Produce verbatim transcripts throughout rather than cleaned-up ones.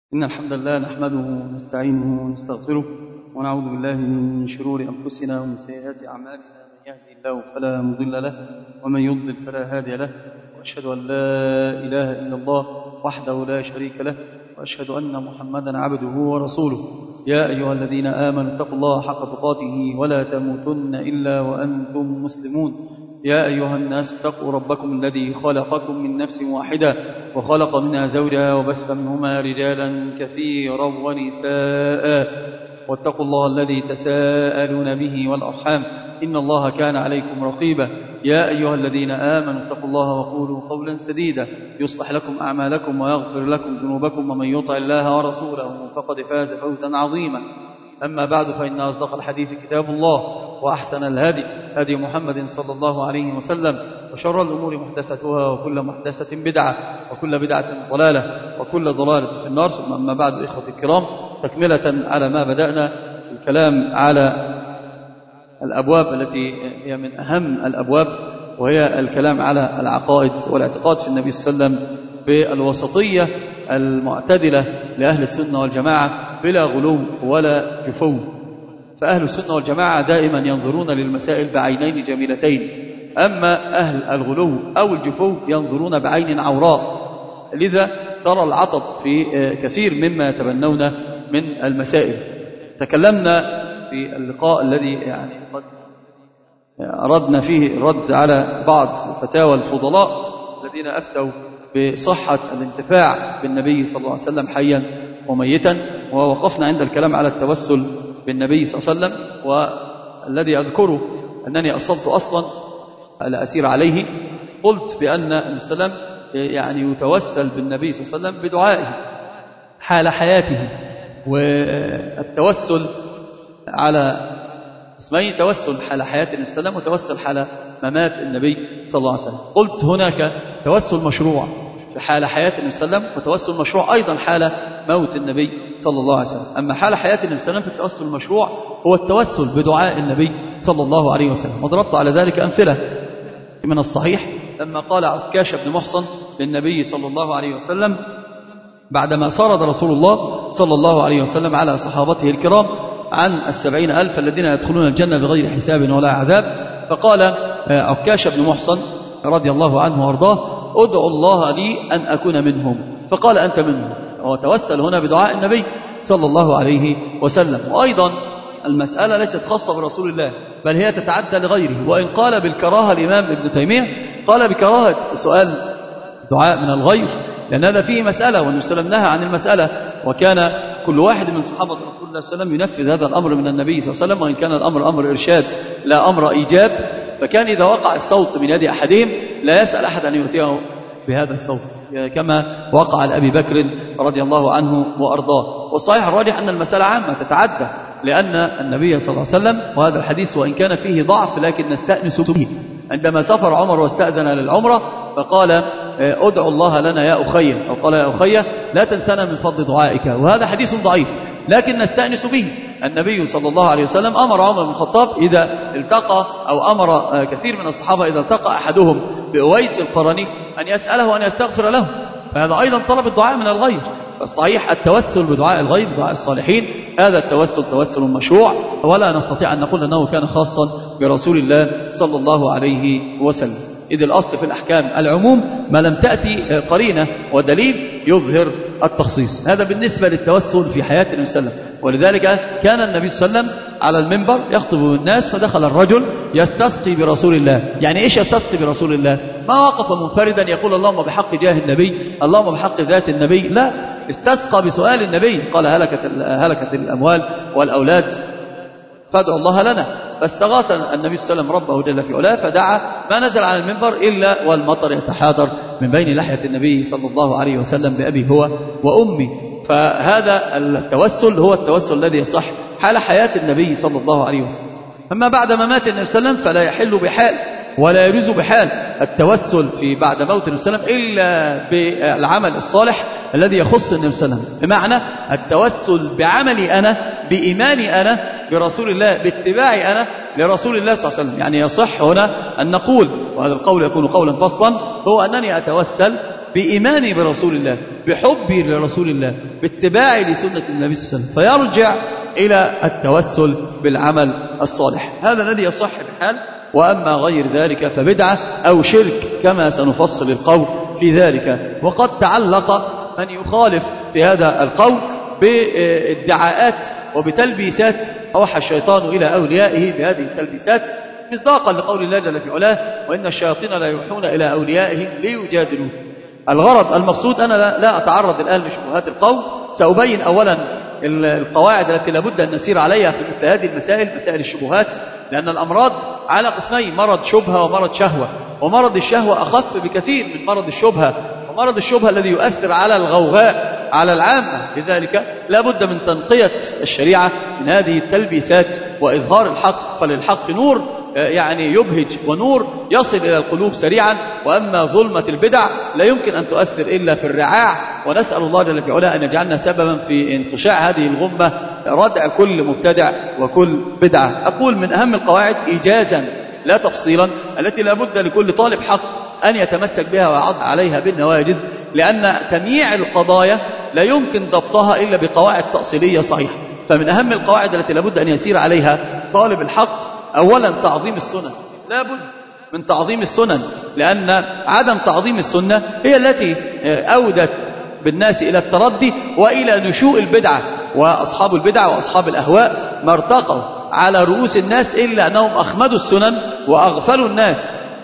إن الحمد لله نحمده ونستعينه ونستغفره ونعوذ بالله من شرور أنفسنا ومن سيئات أعمالنا. من يهدي الله فلا مضل له ومن يضلل فلا هادي له، وأشهد أن لا إله إلا الله وحده لا شريك له، وأشهد أن محمدا عبده ورسوله. يا أيها الذين آمنوا اتقوا الله حق تقاته ولا تموتن إلا وأنتم مسلمون. يا أيها الناس اتقوا ربكم الذي خلقكم من نفس واحدة وخلق منها زوجها وبث منهما رجالا كثيرا ونساء، واتقوا الله الذي تساءلون به والأرحام إن الله كان عليكم رقيبا. يا أيها الذين آمنوا اتقوا الله وقولوا قولا سديدا يصلح لكم أعمالكم ويغفر لكم ذنوبكم، ومن يطع الله ورسوله فقد فاز فوزا عظيما. أما بعد، فإن أصدق الحديث كتاب الله، وأحسن الهدي هدي محمد صلى الله عليه وسلم، وشر الأمور محدثتها وكل محدثة بدعة وكل بدعة ضلالة وكل ضلالة في النار. ثم أما بعد، إخوتي الكرام، تكملة على ما بدأنا الكلام على الأبواب التي هي من أهم الأبواب، وهي الكلام على العقائد والاعتقاد في النبي صلى الله عليه وسلم بالوسطية المعتدلة لأهل السنة والجماعة بلا غلو ولا جفو. فأهل السنة والجماعة دائما ينظرون للمسائل بعينين جميلتين، أما أهل الغلو أو الجفو ينظرون بعين عوراء. لذا ترى العطب في كثير مما يتبنون من المسائل. تكلمنا في اللقاء الذي يعني قد أردنا فيه الرد على بعض فتاوى الفضلاء الذين أفتوا بصحة الانتفاع بالنبي صلى الله عليه وسلم حيا وميتا، ووقفنا عند الكلام على التوسل بالنبي صلى الله عليه وسلم. والذي أذكره أنني أصلت أصلا على أسير عليه، قلت بأن السلام يعني يتوسل بالنبي صلى الله عليه وسلم بدعائه حال حياته. والتوسل على اسمين: توسل حال حياة النبي صلى الله عليه وسلم وتوسل حال ممات النبي صلى الله عليه وسلم. قلت هناك توسل مشروع في حال حياة النبي صلى الله عليه وسلم، وتوسل مشروع أيضا حال موت النبي صلى الله عليه وسلم. أما حال حياة النبي صلى الله عليه وسلم فالتوسل المشروع هو التوسل بدعاء النبي صلى الله عليه وسلم. وضربت على ذلك أمثلة من الصحيح لما قال عكاش بن محصن للنبي صلى الله عليه وسلم بعدما سرد رسول الله صلى الله عليه وسلم على صحابته الكرام عن السبعين ألف الذين يدخلون الجنة بغير حساب ولا عذاب، فقال عكاش بن محصن رضي الله عنه وارضاه: ادعو الله لي أن أكون منهم. فقال: أنت منهم. وتوسل هنا بدعاء النبي صلى الله عليه وسلم. وأيضا المسألة ليست خاصة برسول الله، بل هي تتعدى لغيره. وإن قال بالكراهة الإمام ابن تيمية، قال بكراهة سؤال دعاء من الغير، لأن هذا فيه مسألة، والنبي صلى الله عليه وسلم نهى عن المسألة، وكان كل واحد من صحابة رسول الله صلى الله عليه وسلم ينفذ هذا الأمر من النبي صلى الله عليه وسلم، وإن كان الأمر أمر إرشاد لا أمر إيجاب. فكان إذا وقع الصوت من يد أحدهم لا يسأل أحد أن يؤتيه بهذا الصوت، كما وقع لأبي بكر رضي الله عنه وأرضاه. والصحيح الراجح أن المسألة عامة تتعدى، لأن النبي صلى الله عليه وسلم، وهذا الحديث وإن كان فيه ضعف لكن نستأنس به، عندما سافر عمر واستأذن للعمرة فقال: ادعو الله لنا يا أخي، أو قال: يا أخي لا تنسنا من فضل دعائك. وهذا حديث ضعيف لكن نستأنس به. النبي صلى الله عليه وسلم أمر عمر بن الخطاب إذا التقى، أو أمر كثير من الصحابة إذا التقى أحدهم بأويس القرني أن يسأله أن يستغفر له، فهذا أيضا طلب الدعاء من الغير. فالصحيح التوسل بدعاء الغير، بدعاء الصالحين، هذا التوسل توسل مشروع، ولا نستطيع أن نقول أنه كان خاصا برسول الله صلى الله عليه وسلم. إذ الأصل في الأحكام العموم ما لم تأتي قرينة ودليل يظهر التخصيص. هذا بالنسبة للتوسل في حياة النبي صلى الله عليه وسلم. ولذلك كان النبي صلى الله عليه وسلم على المنبر يخطب الناس، فدخل الرجل يستسقي برسول الله. يعني إيش يستسقي برسول الله؟ ما وقف منفردا يقول اللهم بحق جاه النبي، اللهم بحق ذات النبي، لا، استسقى بسؤال النبي. قال: هلكت هلكت الأموال والأولاد فادعوا الله لنا. فاستغاث النبي صلى الله عليه وسلم ربه جل في علاه، فدعا، ما نزل على المنبر إلا والمطر يتحاضر من بين لحية النبي صلى الله عليه وسلم بأبي هو وأمي. فهذا التوسل هو التوسل الذي يصح حال حياة النبي صلى الله عليه وسلم. أما بعد ما مات النبي صلى الله عليه وسلم فلا يحل بحال ولا يجوز بحال التوسل في بعد موت النبي صلى الله عليه وسلم إلا بالعمل الصالح الذي يخص النبي صلى الله عليه وسلم، بمعنى التوسل بعملي أنا، بإيماني أنا برسول الله، باتباعي أنا لرسول الله صلى الله عليه وسلم. يعني يصح هنا أن نقول، وهذا القول يكون قولا فصلا، هو أنني أتوسل بإيماني برسول الله، بحبي لرسول الله، باتباعي لسنة النبي صلى الله عليه وسلم، فيرجع إلى التوسل بالعمل الصالح. هذا الذي يصح بحال، وأما غير ذلك فبدعة أو شرك كما سنفصل القول في ذلك. وقد تعلق من يخالف في هذا القول بادعاءات وبتلبيسات أوحى الشيطان إلى أوليائه بهذه التلبيسات، مصداقا لقول الله جل في علاه: وإن الشياطين لا يوحون إلى أوليائهم ليجادلوه. الغرض المقصود، أنا لا, لا أتعرض الآن لشبهات القول، سأبين أولا القواعد التي لابد أن نسير عليها في مثل هذه المسائل، مسائل الشبهات، لأن الأمراض على قسمين: مرض شبهة ومرض شهوة. ومرض الشهوة أخف بكثير من مرض الشبهة، ومرض الشبهة الذي يؤثر على الغوغاء على العامة. لذلك لا بد من تنقية الشريعة من هذه التلبيسات وإظهار الحق، فللحق نور يعني يبهج ونور يصل إلى القلوب سريعا، وأما ظلمة البدع لا يمكن أن تؤثر إلا في الرعاع. ونسأل الله جل في علاه أن يجعلنا سببا في انتشاع هذه الغمة، ردع كل مبتدع وكل بدعة. أقول من أهم القواعد إيجازا لا تفصيلا التي لا بد لكل طالب حق أن يتمسك بها ويعض عليها بالنواجذ، لأن تمييع القضايا لا يمكن ضبطها إلا بقواعد تأصيلية صحيحة. فمن أهم القواعد التي لا بد أن يسير عليها طالب الحق أولا تعظيم السنن. لا بد من تعظيم السنن، لأن عدم تعظيم السنة هي التي أودت بالناس إلى التردي وإلى نشوء البدعة. وأصحاب البدع وأصحاب الأهواء ما ارتقوا على رؤوس الناس إلا أنهم أخمدوا السنن وأغفلوا الناس،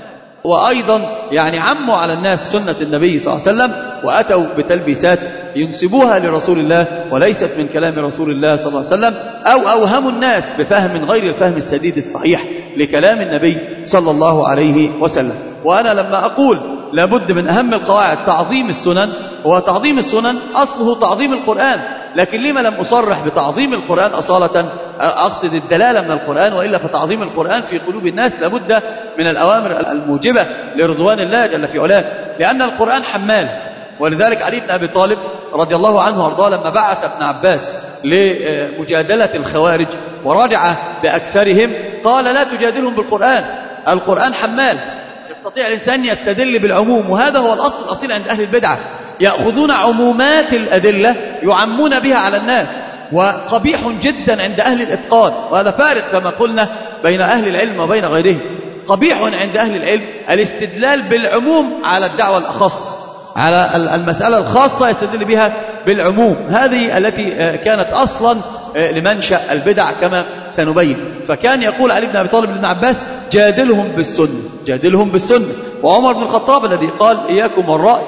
وأيضا يعني عموا على الناس سنة النبي صلى الله عليه وسلم، وأتوا بتلبيسات ينسبوها لرسول الله وليست من كلام رسول الله صلى الله عليه وسلم، أو أوهموا الناس بفهم غير الفهم السديد الصحيح لكلام النبي صلى الله عليه وسلم. وأنا لما أقول لابد من أهم القواعد تعظيم السنن، هو تعظيم السنن أصله تعظيم القرآن، لكن لما لم أصرح بتعظيم القرآن أصالة؟ أقصد الدلالة من القرآن، وإلا فتعظيم القرآن في قلوب الناس لابد من الأوامر الموجبة لرضوان الله جل في علاه، لأن القرآن حمال. ولذلك علي بن أبي طالب رضي الله عنه وارضاه لما بعث ابن عباس لمجادلة الخوارج ورجع بأكثرهم قال: لا تجادلهم بالقرآن، القرآن حمال، يستطيع الإنسان يستدل بالعموم. وهذا هو الأصل الأصيل عند أهل البدعة، يأخذون عمومات الأدلة يعمون بها على الناس، وقبيح جدا عند أهل الإتقان. وهذا فارق كما قلنا بين أهل العلم وبين غيرهم. قبيح عند أهل العلم الاستدلال بالعموم على الدعوة الأخص، على المسألة الخاصة يستدل بها بالعموم. هذه التي كانت أصلا لمنشأ البدع كما سنبين. فكان يقول علي بن أبي طالب لابن عباس: جادلهم بالسنة، جادلهم بالسنة. وعمر بن الخطاب الذي قال: إياكم والرأي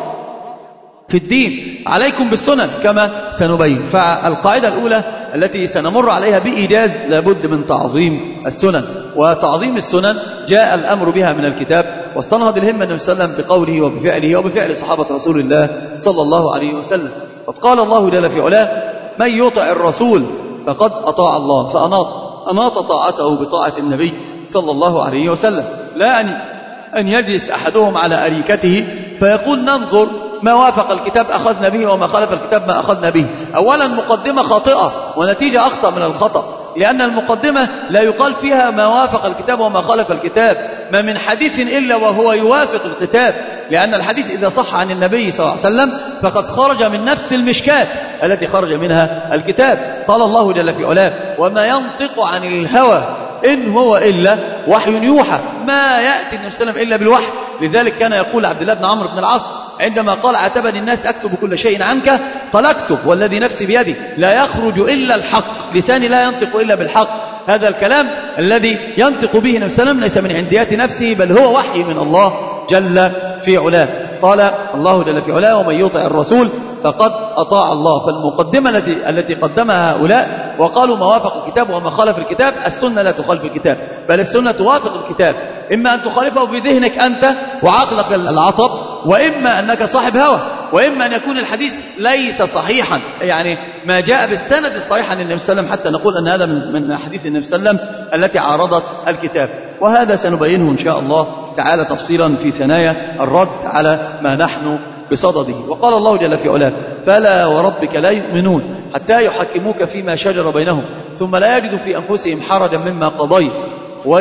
في الدين، عليكم بالسنن كما سنبين. فالقاعدة الأولى التي سنمر عليها بإيجاز لابد من تعظيم السنن، وتعظيم السنن جاء الأمر بها من الكتاب، واستنهض الهمة النبي صلى الله عليه وسلم بقوله وبفعله وبفعل صحابة رسول الله صلى الله عليه وسلم. قد قال الله جل في علاه: من يطع الرسول فقد أطاع الله، فأناط أناط طاعته بطاعة النبي صلى الله عليه وسلم. لا أن أن يجلس أحدهم على أريكته فيقول: ننظر ما وافق الكتاب أخذنا به وما خالف الكتاب ما أخذنا به. أولا مقدمة خاطئة ونتيجة أخطأ من الخطأ، لأن المقدمة لا يقال فيها ما وافق الكتاب وما خالف الكتاب، ما من حديث إلا وهو يوافق الكتاب، لأن الحديث إذا صح عن النبي صلى الله عليه وسلم فقد خرج من نفس المشكاة التي خرج منها الكتاب. قال الله جل في علاه: وما ينطق عن الهوى إن هو إلا وحي يوحى. ما يأتي النبي صلى الله عليه وسلم إلا بالوحي. لذلك كان يقول عبد الله بن عمرو بن العاص عندما قال: عتبني الناس أكتب كل شيء عنك، قال: اكتب والذي نفسي بيدي لا يخرج إلا الحق، لساني لا ينطق إلا بالحق. هذا الكلام الذي ينطق به النبي صلى الله عليه وسلم ليس من عنديات نفسه، بل هو وحي من الله جل في علاه. قال الله جل في علاه: ومن يطع الرسول فقد أطاع الله. فالمقدمة التي التي قدمها هؤلاء وقالوا ما وافق الكتاب وما خالف الكتاب، السنة لا تخالف الكتاب، بل السنة توافق الكتاب. إما أن تخالفه بذهنك أنت وعقلك العطب، وإما أنك صاحب هوى، وإما أن يكون الحديث ليس صحيحا، يعني ما جاء بالسند الصحيح عن النبي صلى الله عليه وسلم، حتى نقول أن هذا من من حديث النبي صلى الله عليه وسلم التي عارضت الكتاب. وهذا سنبينه إن شاء الله تعالى تفصيلا في ثنايا الرد على ما نحن بصدده. وقال الله جل في علاه: فلا وربك لا يؤمنون حتى يحكموك فيما شجر بينهم ثم لا يجدوا في أنفسهم حرجا مما قضيت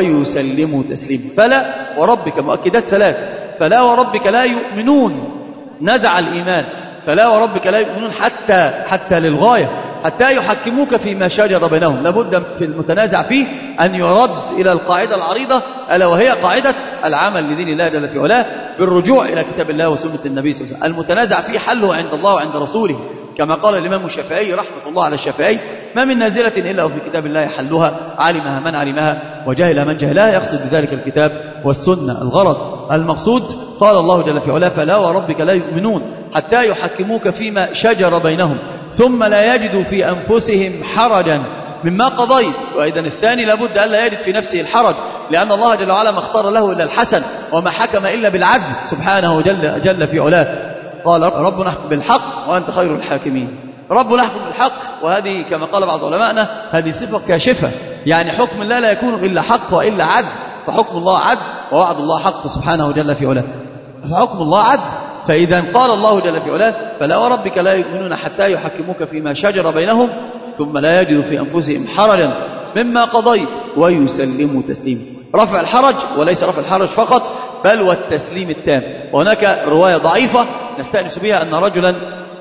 ويسلموا تسليما. فلا وربك، مؤكدات ثلاث: فلا وربك لا يؤمنون نزع الإيمان. فلا وربك لا يؤمنون حتى حتى للغاية، حتى يحكموك فيما شجر بينهم. لابد في المتنازع فيه أن يرد إلى القاعدة العريضة، ألا وهي قاعدة العمل لدين الله جل في علاه بالرجوع إلى كتاب الله وسنة النبي صلى الله عليه وسلم. المتنازع فيه حله عند الله وعند رسوله، كما قال الإمام الشافعي رحمة الله على الشافعي: ما من نازلة إلا وفي كتاب الله حلها، علمها من علمها وجهل من جهلها. يقصد بذلك الكتاب والسنة. الغرض المقصود قال الله جل في علاه: فلا وربك لا يؤمنون حتى يحكموك فيما شجر بينهم ثم لا يجدوا في أنفسهم حرجا مما قضيت. وإذا الثاني لابد أن لا يجد في نفسه الحرج، لأن الله جل وعلا ما اختار له إلا الحسن، وما حكم إلا بالعدل سبحانه جل, جل في علاه. قال: ربنا احكم بالحق وأنت خير الحاكمين. ربنا احكم بالحق، وهذه كما قال بعض علمائنا هذه صفة كاشفة، يعني حكم الله لا يكون إلا حق وإلا عدل، فحكم الله عدل ووعد الله حق سبحانه جل في علاه، فحكم الله عدل. فإذا قال الله جل في علاه: فلا وربك لا يؤمنون حتى يحكموك فيما شجر بينهم ثم لا يجدوا في أنفسهم حرجا مما قضيت ويسلموا تسليما. رفع الحرج، وليس رفع الحرج فقط بل والتسليم التام. وهناك رواية ضعيفة نستأنس بها أن رجلا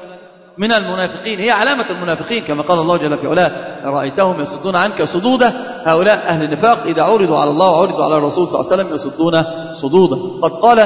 من المنافقين، هي علامة المنافقين كما قال الله جل في علاه: رأيتهم يصدون عنك صدودا. هؤلاء أهل النفاق إذا عرضوا على الله وعرضوا على الرسول صلى الله عليه وسلم يصدون صدودا. قد قال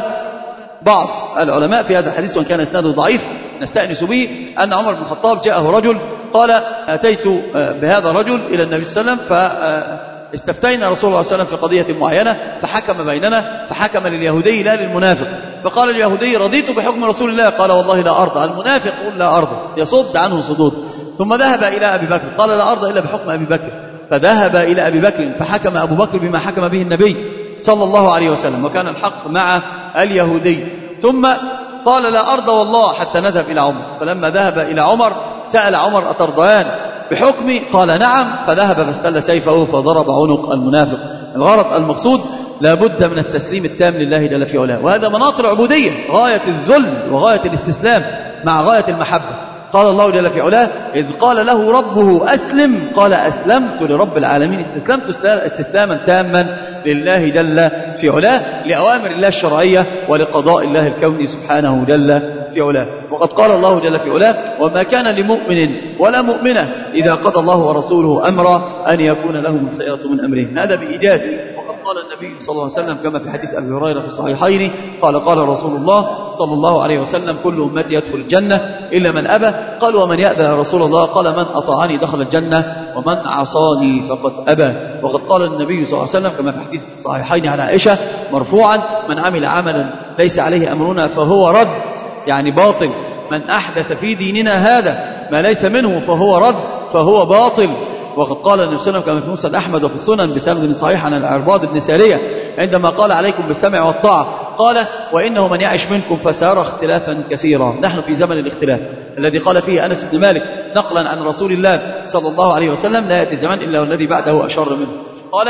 بعض العلماء في هذا الحديث وإن كان إسناده ضعيف نستأنس به أن عمر بن الخطاب جاءه رجل قال: أتيت بهذا الرجل إلى النبي صلى الله عليه وسلم فاستفتينا رسول الله صلى الله عليه وسلم في قضية معينة فحكم بيننا، فحكم لليهودي لا للمنافق. فقال اليهودي: رضيت بحكم رسول الله. قال: والله لا أرضى. المنافق يقول: لا أرضى، يصد عنه صدود. ثم ذهب إلى أبي بكر قال: لا أرضى إلا بحكم أبي بكر. فذهب إلى أبي بكر فحكم أبو بكر بما حكم به النبي صلى الله عليه وسلم، وكان الحق مع اليهودي. ثم قال: لا أرضى والله، حتى نذهب إلى عمر. فلما ذهب إلى عمر سأل عمر: أترضيان بحكمي؟ قال: نعم. فذهب فاستل سيفه فضرب عنق المنافق. الغرض المقصود لا بد من التسليم التام لله جل في علاه، وهذا مناط العبودية، غاية الذل وغاية الاستسلام مع غاية المحبة. قال الله جل في علاه: إذ قال له ربه أسلم قال: أسلمت لرب العالمين. استسلمت استسلاما تاما لله جل في علاه، لأوامر الله الشرعية ولقضاء الله الكوني سبحانه جل في علاه. وقد قال الله جل في علاه: وما كان لمؤمن ولا مؤمنة إذا قضى الله ورسوله أمرا أن يكون لهم الخيرة من أمرهم. هذا بإيجاز. وقد قال النبي صلى الله عليه وسلم كما في حديث أبي هريرة في الصحيحين قال: قال رسول الله صلى الله عليه وسلم: كل أمتي يدخل الجنة إلا من أبى. قال: ومن يأبى يا رسول الله؟ قال: من أطاعني دخل الجنة ومن عصاني فقد أبى. وقد قال النبي صلى الله عليه وسلم كما في حديث الصحيحين عن عائشة مرفوعا: من عمل عملا ليس عليه أمرنا فهو رد، يعني باطل. من أحدث في ديننا هذا ما ليس منه فهو رد، فهو باطل. وقد قال النبي صلى الله عليه وسلم كما في مسند أحمد وفي السنن بسند صحيح عن العرباض بن سارية عندما قال: عليكم بالسمع والطاعة. قال: وإنه من يعش منكم فسيرى اختلافا كثيرا. نحن في زمن الاختلاف الذي قال فيه أنس بن مالك نقلا عن رسول الله صلى الله عليه وسلم: لا يأتي الزمان إلا والذي بعده أشر منه. قال: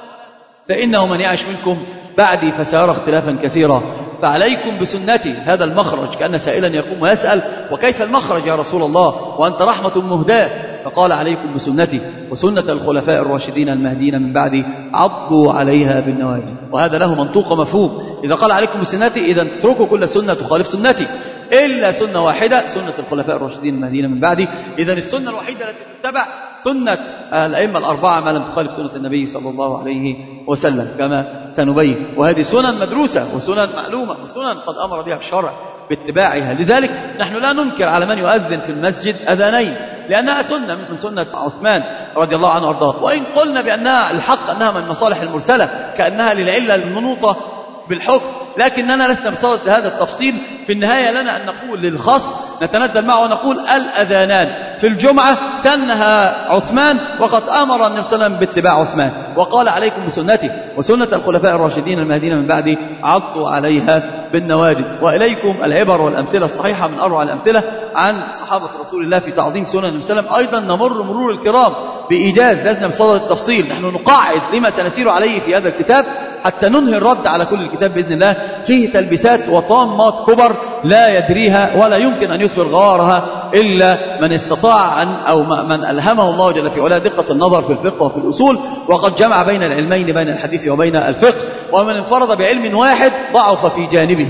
فإنه من يعش منكم بعدي فسيرى اختلافا كثيرا، فعليكم بسنتي. هذا المخرج، كأن سائلا يقوم ويسأل: وكيف المخرج يا رسول الله وأنت رحمة مهداة؟ فقال: عليكم بسنتي وسنة الخلفاء الراشدين المهديين من بعدي عضوا عليها بالنواجذ. وهذا له منطوق ومفهوم. إذا قال عليكم بسنتي إذا اتركوا كل سنة تخالف سنتي إلا سنة واحدة، سنة الخلفاء الراشدين المهديين من بعدي. إذا السنة الوحيدة التي تتبع سنة الأئمة الأربعة ما لم تخالف سنة النبي صلى الله عليه وسلم كما سنبين. وهذه سنن مدروسة وسنن معلومة وسنن قد أمر بها الشرع باتباعها. لذلك نحن لا ننكر على من يؤذن في المسجد أذانين، لأنها سنة مثل سنة عثمان رضي الله عنه وارضاه. وإن قلنا بأنها الحق أنها من مصالح المرسلة كأنها للعلة المنوطة بالحكم، لكننا لسنا بصدد هذا التفصيل. في النهاية لنا أن نقول للخاص نتنزل معه ونقول: الأذانان في الجمعة سنها عثمان، وقد أمر النبي صلى الله عليه وسلم باتباع عثمان، وقال: عليكم بسنتي وسنة الخلفاء الراشدين المهديين من بعدي عضوا عليها بالنواجذ. وإليكم العبر والأمثلة الصحيحة من أروع الأمثلة عن صحابة رسول الله في تعظيم سنن النبي صلى الله عليه وسلم. أيضا نمر مرور الكرام بإيجاز، لسنا بصدد التفصيل. نحن نقاعد لما سنسير عليه في هذا الكتاب حتى ننهي الرد على كل الكتاب بإذن الله. فيه تلبسات وطامات كبر لا يدريها ولا يمكن أن يسبر غوارها إلا من استطاع أن أو من ألهمه الله جل في علاه دقة النظر في الفقه وفي الأصول، وقد جمع بين العلمين بين الحديث وبين الفقه. ومن انفرد بعلم واحد ضعف في جانبه،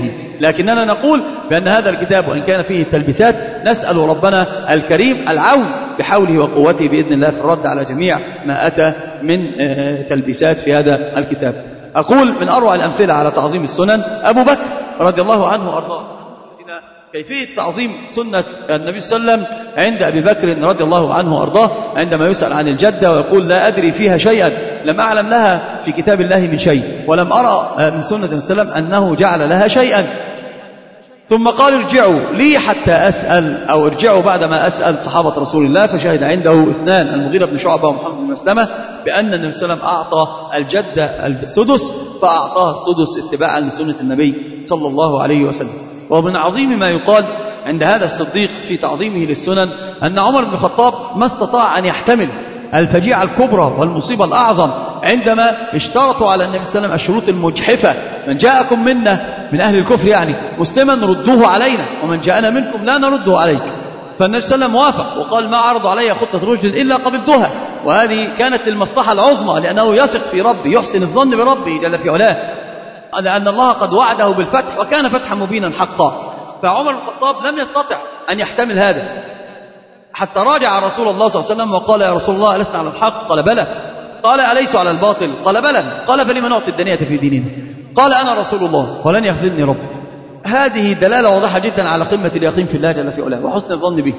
لكننا نقول بأن هذا الكتاب وإن كان فيه التلبسات نسأل ربنا الكريم العون بحوله وقوته بإذن الله في الرد على جميع ما أتى من تلبسات في هذا الكتاب. أقول من أروع الأمثلة على تعظيم السنن أبو بكر رضي الله عنه وأرضاه. كيفية تعظيم سنة النبي صلى الله عليه وسلم عند أبي بكر رضي الله عنه وأرضاه عندما يسأل عن الجدة ويقول لا أدري فيها شيئا، لم أعلم لها في كتاب الله من شيء، ولم أرى من سنة النبي صلى الله عليه وسلم أنه جعل لها شيئا. ثم قال ارجعوا لي حتى أسأل، أو ارجعوا بعدما أسأل صحابة رسول الله، فشهد عنده اثنان المغيرة بن شعبة ومحمد بن مسلمة بأن النبي صلى الله عليه وسلم أعطى الجدة السدس، فأعطاها السدس اتباعا لسنة النبي صلى الله عليه وسلم. ومن عظيم ما يقال عند هذا الصديق في تعظيمه للسنن أن عمر بن الخطاب ما استطاع أن يحتمل الفجيعة الكبرى والمصيبة الأعظم عندما اشترطوا على النبي صلى الله عليه وسلم الشروط المجحفة: من جاءكم منا من أهل الكفر يعني مسلما ردوه علينا، ومن جاءنا منكم لا نرده عليك. فالنبي صلى الله عليه وسلم وافق وقال: ما عرضوا علي خطة رشد إلا قبلتها. وهذه كانت المصلحة العظمى، لأنه يثق في ربه، يحسن الظن بربه جل في علاه، لأن الله قد وعده بالفتح وكان فتحا مبينا حقا. فعمر بن الخطاب لم يستطع أن يحتمل هذا، حتى راجع رسول الله صلى الله عليه وسلم وقال: يا رسول الله ألسنا على الحق؟ قال: بلى. قال: أليس على الباطل؟ قال: بلى. قال: فلما نعطي الدنية في ديننا؟ قال: أنا رسول الله ولن يخذلني ربي. هذه دلالة واضحة جدا على قمة اليقين في الله جل في علاه وحسن الظن به.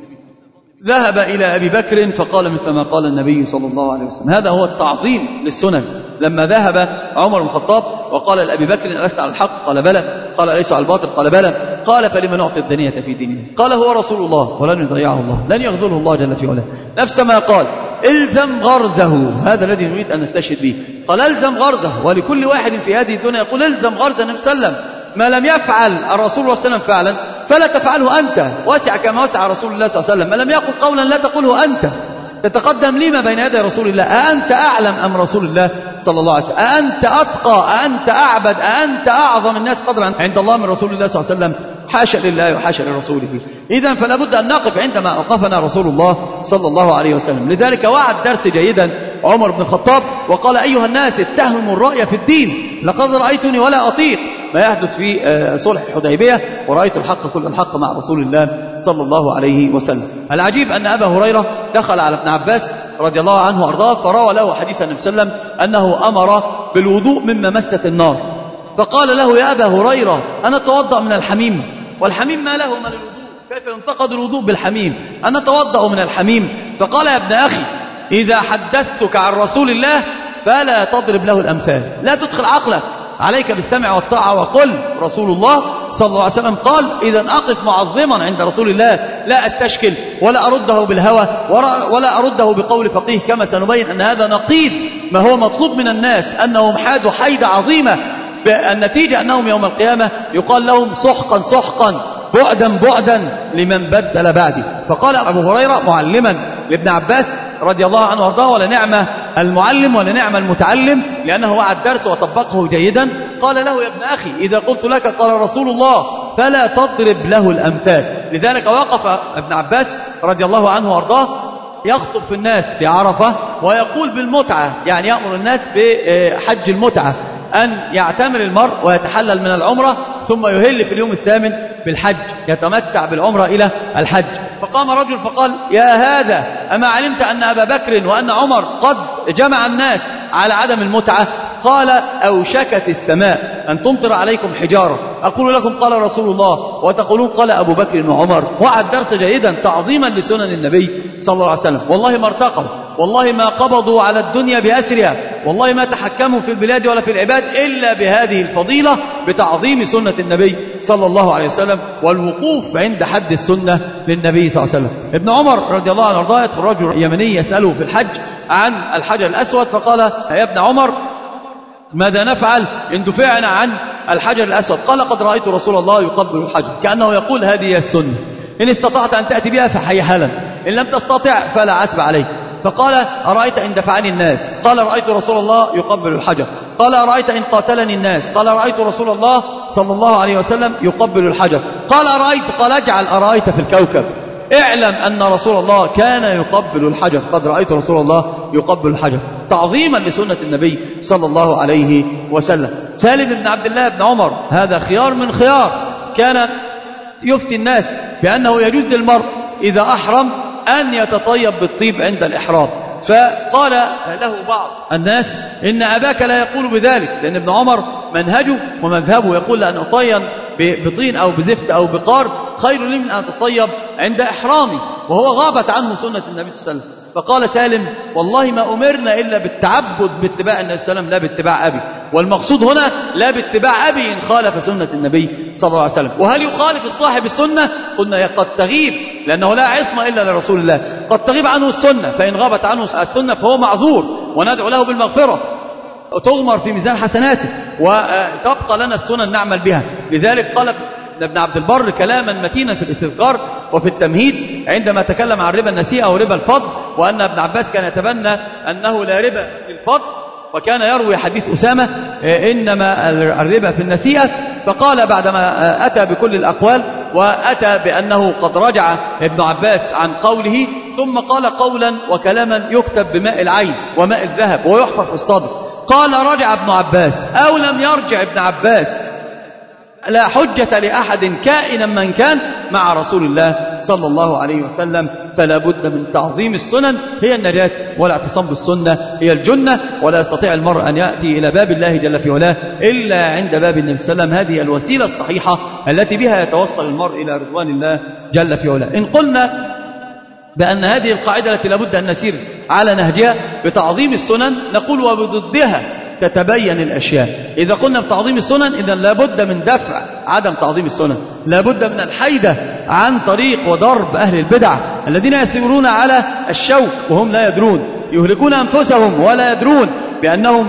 ذهب إلى أبي بكر فقال مثل ما قال النبي صلى الله عليه وسلم. هذا هو التعظيم للسنن. لما ذهب عمر بن الخطاب وقال لأبي بكر: ألست على الحق؟ قال: بلى. قال: أليس على الباطل؟ قال: بلى. قال: فلما نعطي الدنية في ديننا؟ قال: هو رسول الله ولن يضيعه الله، لن يخذله الله جل في علاه. نفس ما قال: الزم غرزه، هذا الذي نريد أن نستشهد به. قال: الزم غرزه. ولكل واحد في هذه الدنيا يقول: الزم غرز النبي صلى الله عليه وسلم. ما لم يفعل الرسول صلى الله عليه وسلم فعلا فلا تفعله أنت، وسع كما وسع رسول الله صلى الله عليه وسلم. ما لم يقل قولا لا تقوله أنت، تتقدم لما بين يدي رسول الله. أأنت أعلم أم رسول الله صلى الله عليه وسلم؟ أأنت أتقى؟ أأنت أعبد؟ أأنت أعظم الناس قدرا عند الله من رسول الله صلى الله عليه وسلم؟ حاشا لله وحاشا لرسوله. إذن فلا بد أن نقف عندما أوقفنا رسول الله صلى الله عليه وسلم. لذلك وعد درس جيدا عمر بن الخطاب وقال: أيها الناس اتهموا الرأي في الدين، لقد رأيتني ولا أطيق ما يحدث في صلح الحديبية، ورأيت الحق كل الحق مع رسول الله صلى الله عليه وسلم. العجيب أن أبا هريرة دخل على ابن عباس رضي الله عنه وأرضاه فروى له حديث النبي صلى الله عليه وسلم أنه أمر بالوضوء مما مست النار، فقال له: يا أبا هريرة أنا أتوضأ من الحميم، والحميم ما له من الوضوء؟ كيف ينتقد الوضوء بالحميم؟ أنا أتوضأ من الحميم. فقال: يا ابن أخي إذا حدثتك عن رسول الله فلا تضرب له الأمثال، لا تدخل عقلك، عليك بالسمع والطاعة، وقل رسول الله صلى الله عليه وسلم قال: إذا أقف معظما عند رسول الله لا أستشكل ولا أرده بالهوى ولا أرده بقول فقيه، كما سنبين أن هذا نقيض ما هو مطلوب من الناس، أنهم حادوا حيدة عظيمة، النتيجة أنهم يوم القيامة يقال لهم سحقا سحقا بعدا بعدا لمن بدل بعدي. فقال أبو هريرة معلما لابن عباس رضي الله عنه وارضاه: ولنعم المعلم ولنعم المتعلم، لأنه وعد درس وطبقه جيدا. قال له: يا ابن أخي إذا قلت لك قال رسول الله فلا تضرب له الأمثال. لذلك وقف ابن عباس رضي الله عنه وارضاه يخطب في الناس في عرفة ويقول بالمتعة، يعني يأمر الناس بحج المتعة، أن يعتمر المرء ويتحلل من العمرة ثم يهل في اليوم الثامن بالحج، يتمتع بالعمرة إلى الحج. فقام رجل فقال: يا هذا أما علمت أن أبا بكر وأن عمر قد جمع الناس على عدم المتعة؟ قال: أوشكت السماء أن تمطر عليكم حجارة، أقول لكم قال رسول الله وتقولون قال أبو بكر وعمر. وعد درس جيدا تعظيما لسنن النبي صلى الله عليه وسلم. والله ما ارتقوا، والله ما قبضوا على الدنيا بأسرها، والله ما تحكموا في البلاد ولا في العباد إلا بهذه الفضيلة بتعظيم سنة النبي صلى الله عليه وسلم والوقوف عند حد السنة للنبي صلى الله عليه وسلم. ابن عمر رضي الله عنه وارضاه يدخل رجل يمني يسأله في الحج عن الحجر الأسود، فقال: يا ابن عمر ماذا نفعل إن دفعنا عن الحجر الأسود؟ قال: قد رأيت رسول الله يقبل الحجر، كأنه يقول هذه هي السنة، إن استطعت أن تأتي بها فحي حالا، إن لم تستطع فلا عتب عليك. فقال: أرأيت إن دفعني الناس؟ قال: رأيت رسول الله يقبل الحجر. قال: أرأيت إن قاتلني الناس؟ قال: رأيت رسول الله صلى الله عليه وسلم يقبل الحجر. قال: أرأيت؟ قال: اجعل أرأيت في الكوكب، اعلم أن رسول الله كان يقبل الحجر، قد رأيت رسول الله يقبل الحجر. تعظيما لسنة النبي صلى الله عليه وسلم. سالم بن عبد الله بن عمر هذا خيار من خيار، كان يفتي الناس بأنه يجوز للمرء إذا أحرم أن يتطيب بالطيب عند الإحرام، فقال له بعض الناس إن أباك لا يقول بذلك، لأن ابن عمر منهجه ومذهبه يقول لأن أطين بطين أو بزفت أو بقار خير لي من أن أتطيب عند إحرامي، وهو غابت عنه سنة النبي صلى الله عليه وسلم. فقال سالم والله ما أمرنا إلا بالتعبد باتباع النبي صلى الله عليه وسلم لا باتباع أبي، والمقصود هنا لا باتباع أبي إن خالف سنة النبي صلى الله عليه وسلم. وهل يخالف الصاحب السنة؟ قلنا قد تغيب، لأنه لا عصمة إلا لرسول الله، قد تغيب عنه السنة، فإن غابت عنه السنة فهو معذور وندعو له بالمغفرة وتغمر في ميزان حسناته وتبقى لنا السنن نعمل بها. لذلك قال ابن عبد البر كلاما متينا في الاستذكار وفي التمهيد عندما تكلم عن ربا النسيئة وربا الفضل، وأن ابن عباس كان يتبنى أنه لا ربا في الفضل، وكان يروي حديث أسامة إنما الربا في النسيئة. فقال بعدما أتى بكل الأقوال وأتى بأنه قد رجع ابن عباس عن قوله، ثم قال قولا وكلاما يكتب بماء العين وماء الذهب ويحفر في الصدر، قال رجع ابن عباس أو لم يرجع ابن عباس لا حجة لأحد كائنا من كان مع رسول الله صلى الله عليه وسلم. فلا بد من تعظيم السنن، هي النجاة، والاعتصام بالسنة هي الجنة، ولا يستطيع المرء أن يأتي إلى باب الله جل في علاه إلا عند باب النبي صلى الله عليه وسلم. هذه الوسيلة الصحيحة التي بها يتوصل المرء إلى رضوان الله جل في علاه. إن قلنا بأن هذه القاعدة التي لابد أن نسير على نهجها بتعظيم السنن، نقول وبضدها تتبين الأشياء. إذا قلنا بتعظيم السنن إذن لابد من دفع عدم تعظيم السنن، لابد من الحيدة عن طريق وضرب أهل البدع الذين يسيرون على الشوك وهم لا يدرون، يهلكون أنفسهم ولا يدرون بأنهم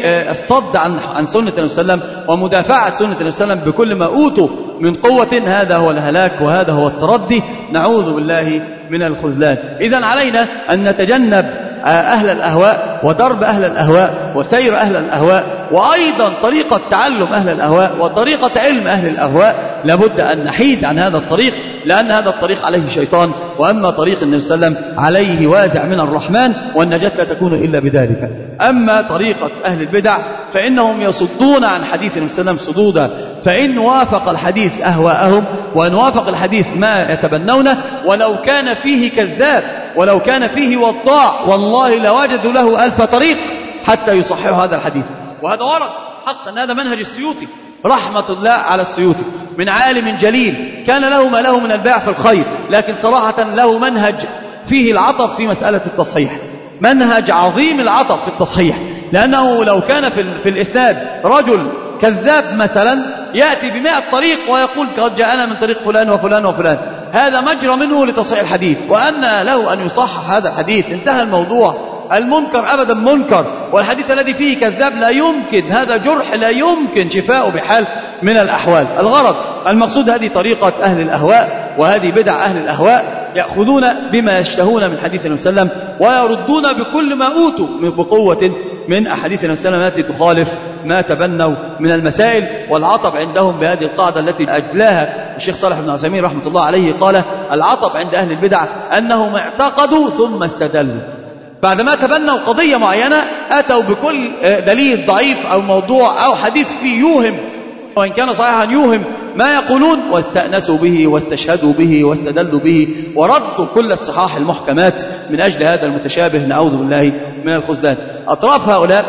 بالصد عن عن سنة النبي صلى الله عليه وسلم ومدافعة سنة النبي صلى الله عليه وسلم بكل ما أوتوا من قوة. هذا هو الهلاك وهذا هو التردي، نعوذ بالله من الخذلان. إذن علينا أن نتجنب أهل الأهواء وضرب أهل الأهواء وسير أهل الأهواء، وأيضا طريقة تعلم أهل الأهواء وطريقة علم أهل الأهواء. لابد أن نحيد عن هذا الطريق، لأن هذا الطريق عليه شيطان، وأما طريق النبي صلى الله عليه وسلم عليه وازع من الرحمن، والنجاة لا تكون إلا بذلك. أما طريقة أهل البدع فإنهم يصدون عن حديث النبي صلى الله عليه وسلم صدودا، فإن وافق الحديث أهواءهم وإن وافق الحديث ما يتبنونه، ولو كان فيه كذاب ولو كان فيه وضاع والله لوجدوا له ألف طريق حتى يصححوا هذا الحديث. وهذا ورد حقا، هذا منهج السيوطي رحمة الله على السيوطي، من عالم جليل كان له ما له من الباع في الخير، لكن صراحة له منهج فيه العطف في مسألة التصحيح، منهج عظيم العطف في التصحيح، لأنه لو كان في, في الإسناد رجل كذاب مثلا يأتي بمئة طريق ويقول قد جاءنا من طريق فلان وفلان وفلان، هذا مجرى منه لتصحيح الحديث، وأن له أن يصحح هذا الحديث، انتهى الموضوع. المنكر أبدا منكر، والحديث الذي فيه كذاب لا يمكن، هذا جرح لا يمكن شفاؤه بحال من الأحوال. الغرض المقصود هذه طريقة أهل الأهواء وهذه بدع أهل الأهواء، يأخذون بما يشتهون من حديث النبي صلى الله عليه وسلم ويردون بكل ما أوتوا من بقوة من أحاديث النبي صلى الله عليه وسلم التي تخالف ما تبنوا من المسائل. والعطب عندهم بهذه القاعدة التي أجلاها الشيخ صالح بن عثيمين رحمة الله عليه، قال العطب عند أهل البدع أنهم اعتقدوا ثم استدلوا، بعدما تبنوا قضية معينة أتوا بكل دليل ضعيف أو موضوع أو حديث فيه يوهم، وإن كان صحيحا يوهم ما يقولون، واستأنسوا به واستشهدوا به واستدلوا به وردوا كل الصحاح المحكمات من أجل هذا المتشابه، نعوذ بالله من الخذلان. أطراف هؤلاء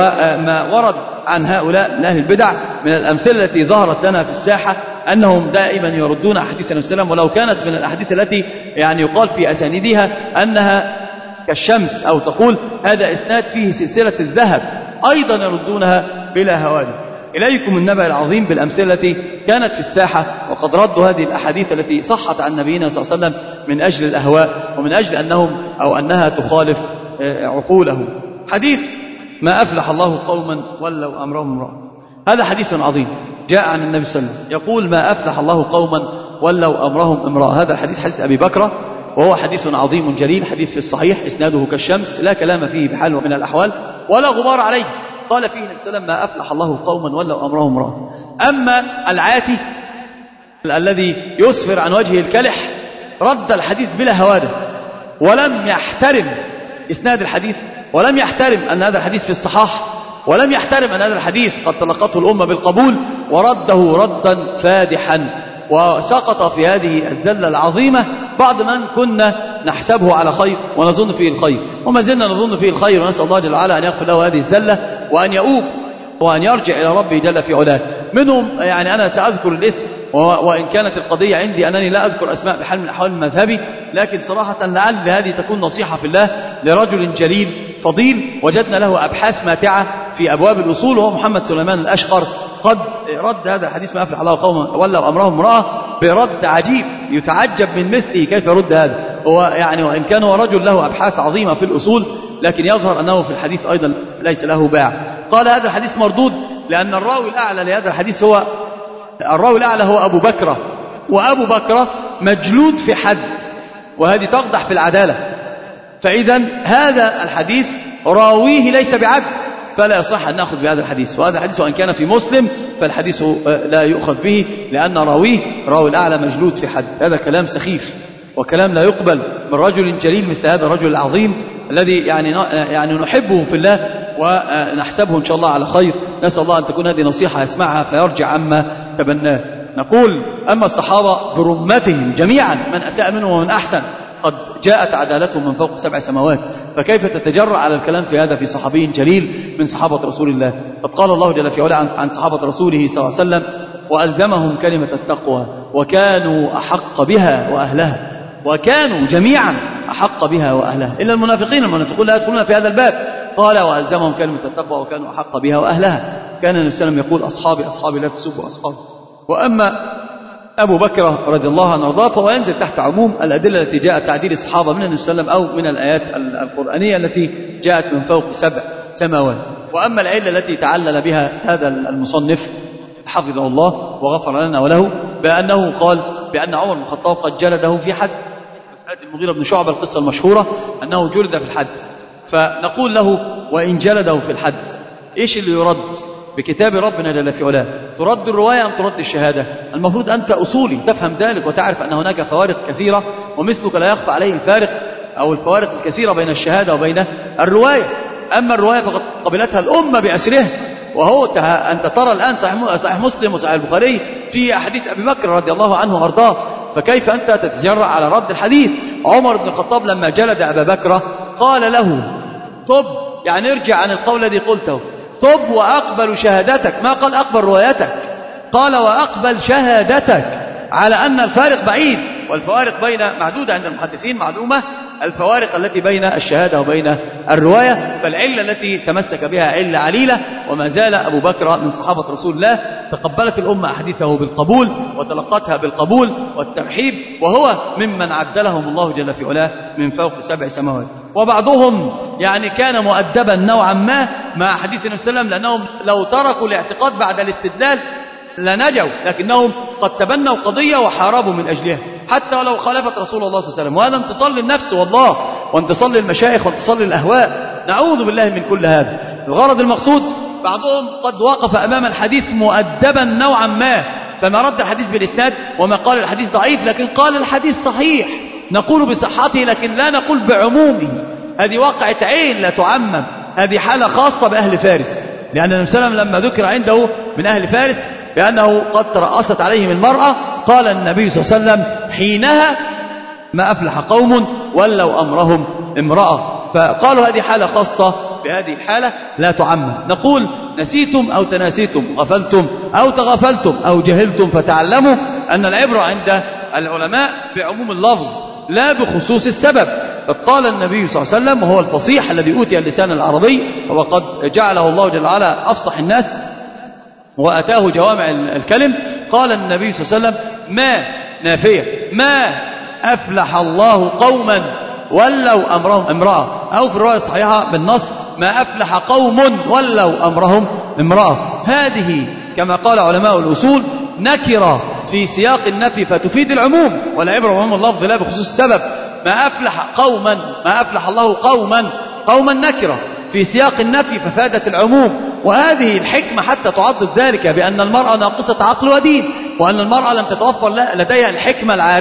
وما ورد عن هؤلاء من أهل البدع من الأمثلة التي ظهرت لنا في الساحة أنهم دائما يردون أحاديث النبي صلى الله عليه وسلم، ولو كانت من الأحاديث التي يعني يقال في أسانيدها أنها كالشمس، أو تقول هذا إسناد فيه سلسلة الذهب، أيضا يردونها بلا هوادي. إليكم النبأ العظيم بالأمثلة التي كانت في الساحة، وقد ردوا هذه الأحاديث التي صحت عن نبينا صلى الله عليه وسلم من أجل الأهواء ومن أجل أنهم أو أنها تخالف عقولهم. حديث ما أفلح الله قوما ولوا أمرهم امرأة، هذا حديث عظيم جاء عن النبي صلى الله عليه وسلم يقول ما أفلح الله قوما ولوا أمرهم امرأة. هذا الحديث حديث أبي بكر، وهو حديث عظيم جليل، حديث في الصحيح إسناده كالشمس لا كلام فيه بحال من الأحوال ولا غبار عليه. قال فيه النبي صلى الله عليه وسلم ما أفلح الله قوما ولوا أمرهم امرأة. أما العاتي الذي يسفر عن وجهه الكلح رد الحديث بلا هواده ولم يحترم إسناد الحديث ولم يحترم أن هذا الحديث في الصحاح، ولم يحترم أن هذا الحديث قد تلقته الأمة بالقبول، ورده ردا فادحا، وسقط في هذه الذلة العظيمة بعض من كنا نحسبه على خير ونظن فيه الخير، وما زلنا نظن فيه الخير، ونسأل الله جل وعلا أن يغفر له هذه الذلة وأن يؤوب وأن يرجع إلى ربه جل في علاه. منهم يعني أنا سأذكر الاسم، وإن كانت القضية عندي أنني لا أذكر أسماء بحال من أحوال المذهبي، لكن صراحة لعل هذه تكون نصيحة في الله لرجل جليل فضيل وجدنا له أبحاث ماتعة في أبواب الأصول، وهو محمد سليمان الأشقر، قد رد هذا الحديث ما أفلح الله قوما ولوا أمرهم امرأة برد عجيب يتعجب من مثله كيف يرد هذا. هو يعني وإن كان هو رجل له أبحاث عظيمة في الأصول، لكن يظهر أنه في الحديث أيضا ليس له باع. قال هذا الحديث مردود لأن الراوي الأعلى لهذا الحديث هو الراوي الأعلى هو أبو بكر، وأبو بكر مجلود في حد، وهذه تقدح في العدالة، فإذا هذا الحديث راويه ليس بعدل، فلا يصح أن نأخذ بهذا الحديث. وهذا الحديث وإن كان في مسلم فالحديث لا يؤخذ به لأن راويه راوي الأعلى مجلود في حد. هذا كلام سخيف وكلام لا يقبل من رجل جليل مثل هذا الرجل العظيم الذي يعني يعني نحبه في الله ونحسبه إن شاء الله على خير. نسأل الله أن تكون هذه نصيحة يسمعها فيرجع عما تبناه. نقول أما الصحابة برمتهم جميعا من أساء منهم ومن أحسن قد جاءت عدالتهم من فوق سبع سماوات، فكيف تتجرأ على الكلام في هذا في صحابي جليل من صحابة رسول الله؟ قد قال الله جل في علاه عن صحابة رسوله صلى الله عليه وسلم: وألزمهم كلمة التقوى وكانوا أحق بها وأهلها. وكانوا جميعا أحق بها وأهلها إلا المنافقين، المنافقون لا يدخلون في هذا الباب. قال: وألزمهم كلمة التقوى وكانوا أحق بها وأهلها. كان النبي صلى الله عليه وسلم يقول: أصحابي أصحابي لا تسبوا أصحابي. وأما أبو بكر رضي الله عنه وارضاه فهو ينزل تحت عموم الأدلة التي جاءت تعديل الصحابة من النبي صلى الله عليه وسلم أو من الآيات القرآنية التي جاءت من فوق سبع سماوات. وأما العلة التي تعلل بها هذا المصنف حفظه الله وغفر لنا وله بأنه قال بأن عمر بن الخطاب قد جلده في حد، مسألة المغيرة بن شعبة القصة المشهورة أنه جلد في الحد، فنقول له: وإن جلده في الحد إيش اللي يرد؟ بكتاب ربنا جل في علاه ترد الرواية أم ترد الشهادة؟ المفروض أنت أصولي تفهم ذلك وتعرف أن هناك فوارق كثيرة، ومثلك لا يخفى عليه الفارق أو الفوارق الكثيرة بين الشهادة وبين الرواية. أما الرواية فقد قبلتها الأمة بأسرها، وهو أنت ترى الآن صحيح مسلم وصحيح البخاري في أحاديث أبي بكر رضي الله عنه وأرضاه، فكيف أنت تتجرأ على رد الحديث؟ عمر بن الخطاب لما جلد أبا بكر قال له: طب يعني ارجع عن القول الذي قلته، طب وأقبل شهادتك، ما قال أقبل روايتك، قال وأقبل شهادتك، على أن الفارق بعيد، والفوارق بين معدودة عند المحدثين معلومة، الفوارق التي بين الشهادة وبين الرواية. فالعلة التي تمسك بها علة عليلة، وما زال أبو بكر من صحابة رسول الله تقبلت الأمة أحاديثه بالقبول وتلقتها بالقبول والترحيب، وهو ممن عدلهم الله جل في علاه من فوق سبع سماوات. وبعضهم يعني كان مؤدبا نوعا ما مع حديث النبي صلى الله عليه وسلم، لأنهم لو تركوا الاعتقاد بعد الاستدلال لنجوا، لكنهم قد تبنوا قضية وحاربوا من أجلها حتى ولو خالفت رسول الله صلى الله عليه وسلم، وهذا انتصار للنفس والله، وانتصار للمشايخ، وانتصار للأهواء. نعوذ بالله من كل هذا. الغرض المقصود بعضهم قد وقف أمام الحديث مؤدبا نوعا ما، فما رد الحديث بالإسناد وما قال الحديث ضعيف، لكن قال الحديث صحيح، نقول بصحته لكن لا نقول بعمومه. هذه واقعة عين لا تعمم، هذه حالة خاصة بأهل فارس، لأن النبي صلى الله عليه وسلم لما ذكر عنده من أهل فارس بأنه قد ترأست عليهم المرأة قال النبي صلى الله عليه وسلم حينها: ما أفلح قوم ولوا أمرهم امرأة. فقالوا هذه حالة خاصة بهذه الحالة لا تعمم. نقول: نسيتم أو تناسيتم، غفلتم أو تغفلتم أو جهلتم، فتعلموا أن العبرة عند العلماء بعموم اللفظ لا بخصوص السبب. فقال النبي صلى الله عليه وسلم وهو الفصيح الذي أوتي اللسان العربي، وقد جعله الله جل وعلا أفصح الناس وأتاه جوامع الكلم، قال النبي صلى الله عليه وسلم: ما نافية، ما أفلح الله قوما ولوا أمرهم امرأة، أو في الرواية الصحيحة بالنص: ما أفلح قوم ولوا أمرهم امرأة. هذه كما قال علماء الأصول نكرة في سياق النفي فتفيد العموم، والعبرة بعموم اللفظ لا بخصوص السبب. ما أفلح قوما، ما أفلح الله قوما، قوما نكرة في سياق النفي ففادت العموم. وهذه الحكمة حتى تعضد ذلك بأن المرأة ناقصة عقل ودين، وأن المرأة لم تتوفر لديها الحكمة العارمة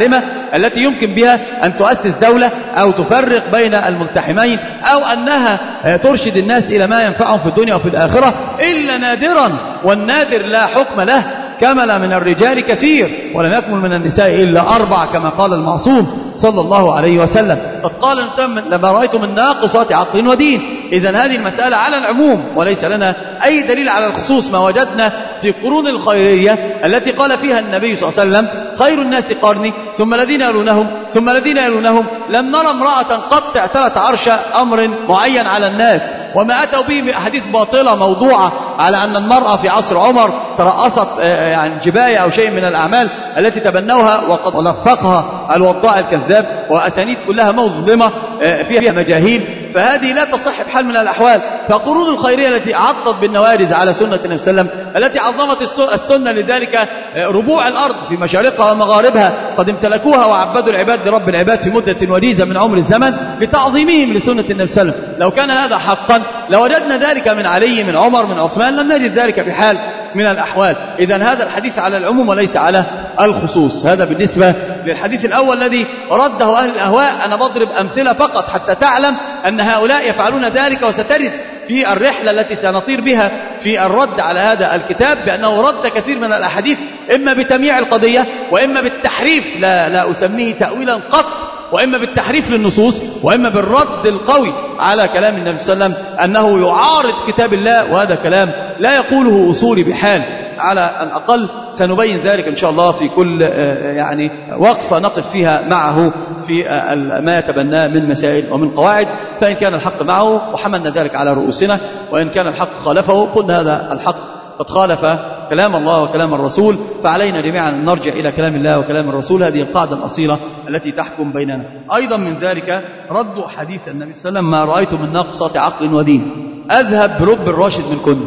التي يمكن بها أن تؤسس دولة أو تفرق بين الملتحمين أو أنها ترشد الناس إلى ما ينفعهم في الدنيا وفي الآخرة، إلا نادرا، والنادر لا حكم له. كمل من الرجال كثير ولم يكمل من النساء إلا أربع كما قال المعصوم صلى الله عليه وسلم. قد قال الإنسان لما رأيت من ناقصات عقل ودين. إذن هذه المسألة على العموم وليس لنا أي دليل على الخصوص. ما وجدنا في قرون الخيرية التي قال فيها النبي صلى الله عليه وسلم خير الناس قرني ثم الذين يلونهم ثم الذين يلونهم، لم نرى امرأة قد اعتلت عرش أمر معين على الناس. وما أتوا به من أحاديث باطلة موضوعة على أن المرأة في عصر عمر ترأست يعني جباية أو شيء من الأعمال التي تبنوها وقد لفقها الوضاع الكذاب، وأسانيد كلها مظلمة فيها مجاهيل، فهذه لا تصح بحال من الأحوال. فقرون الخيرية التي عضت بالنوارز على سنة النبي صلى الله عليه وسلم، التي عظمت السنة لذلك ربوع الأرض في مشارقها ومغاربها قد امتلكوها وعبدوا العباد لرب العباد في مدة وجيزة من عمر الزمن لتعظيمهم لسنة النبي صلى الله عليه وسلم. لو كان هذا حقا لوجدنا ذلك من علي من عمر من عثمان، لم نجد ذلك بحال من الأحوال. إذن هذا الحديث على العموم وليس على الخصوص. هذا بالنسبة للحديث الأول الذي رده أهل الأهواء. أنا بضرب أمثلة فقط حتى تعلم أن هؤلاء يفعلون ذلك، وسترد في الرحلة التي سنطير بها في الرد على هذا الكتاب بأنه رد كثير من الأحاديث إما بتمييع القضية وإما بالتحريف، لا, لا أسميه تأويلا قط، وإما بالتحريف للنصوص وإما بالرد القوي على كلام النبي صلى الله عليه وسلم أنه يعارض كتاب الله، وهذا كلام لا يقوله أصولي بحال. على الأقل سنبين ذلك إن شاء الله في كل يعني وقفة نقف فيها معه في ما يتبناه من مسائل ومن قواعد. فإن كان الحق معه وحملنا ذلك على رؤوسنا، وإن كان الحق خالفه قلنا هذا الحق قد خالف كلام الله وكلام الرسول، فعلينا جميعا أن نرجع إلى كلام الله وكلام الرسول. هذه القاعدة الأصيلة التي تحكم بيننا. أيضا من ذلك رد حديث النبي صلى الله عليه وسلم ما رأيت من ناقصات عقل ودين أذهب برب الراشد من كن.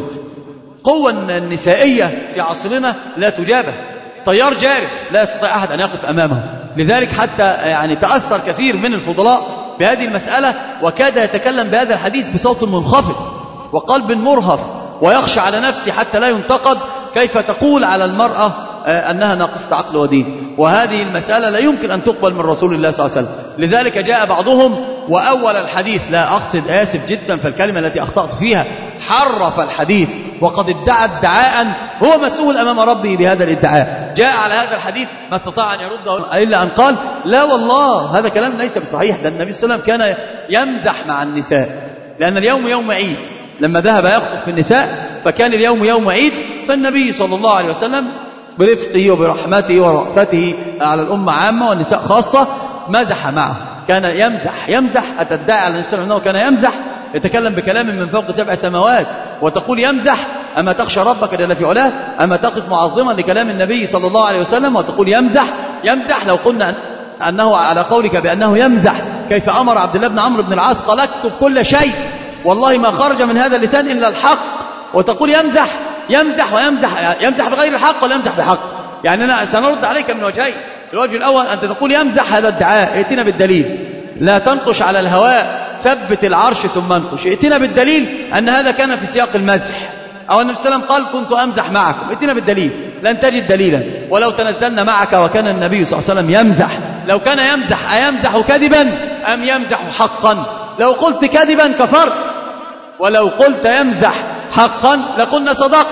قوة النسائية في عصرنا لا تجابه، طيار جارف لا يستطيع أحد أن يقف أمامه. لذلك حتى يعني تأثر كثير من الفضلاء بهذه المسألة، وكاد يتكلم بهذا الحديث بصوت منخفض وقلب مرهف ويخشى على نفسه حتى لا ينتقد. كيف تقول على المرأة أنها ناقصة عقل ودين؟ وهذه المسألة لا يمكن أن تقبل من رسول الله صلى الله عليه وسلم. لذلك جاء بعضهم وأول الحديث، لا أقصد، آسف جدا فالكلمة التي أخطأت فيها، حرف الحديث وقد ادعى ادعاء هو مسؤول أمام ربه بهذا الادعاء. جاء على هذا الحديث ما استطاع أن يرده إلا أن قال لا والله هذا كلام ليس بصحيح، ده النبي صلى الله عليه وسلم كان يمزح مع النساء، لأن اليوم يوم عيد. لما ذهب يخطب في النساء فكان اليوم يوم عيد، فالنبي صلى الله عليه وسلم برفقه وبرحمته ورأفته على الأمة عامة والنساء خاصة مزح معه، كان يمزح يمزح أتدعي على النبي صلى الله عليه وسلم أنه كان يمزح، يتكلم بكلام من فوق سبع سماوات وتقول يمزح؟ أما تخشى ربك جل في علاه؟ أما تقف معظما لكلام النبي صلى الله عليه وسلم وتقول يمزح؟ يمزح لو قلنا أنه على قولك بأنه يمزح، كيف أمر عبد الله بن عمرو بن العاص قال اكتب كل شيء والله ما خرج من هذا اللسان إلا الحق، وتقول يمزح؟ يمزح ويمزح، يمزح بغير الحق ولا يمزح بحق؟ يعني أنا سنرد عليك من وجهين. الوجه الأول أنت تقول يمزح، هذا ادعاء، ائتنا بالدليل، لا تنقش على الهواء، ثبت العرش ثم انقش. ائتنا بالدليل أن هذا كان في سياق المزح، أو النبي صلى الله عليه وسلم قال كنت أمزح معكم. ائتنا بالدليل، لن تجد دليلا. ولو تنزلنا معك وكان النبي صلى الله عليه وسلم يمزح، لو كان يمزح أيمزح كذبا أم يمزح حقا؟ لو قلت كذبا كفرت، ولو قلت يمزح حقا لقلنا صدقت.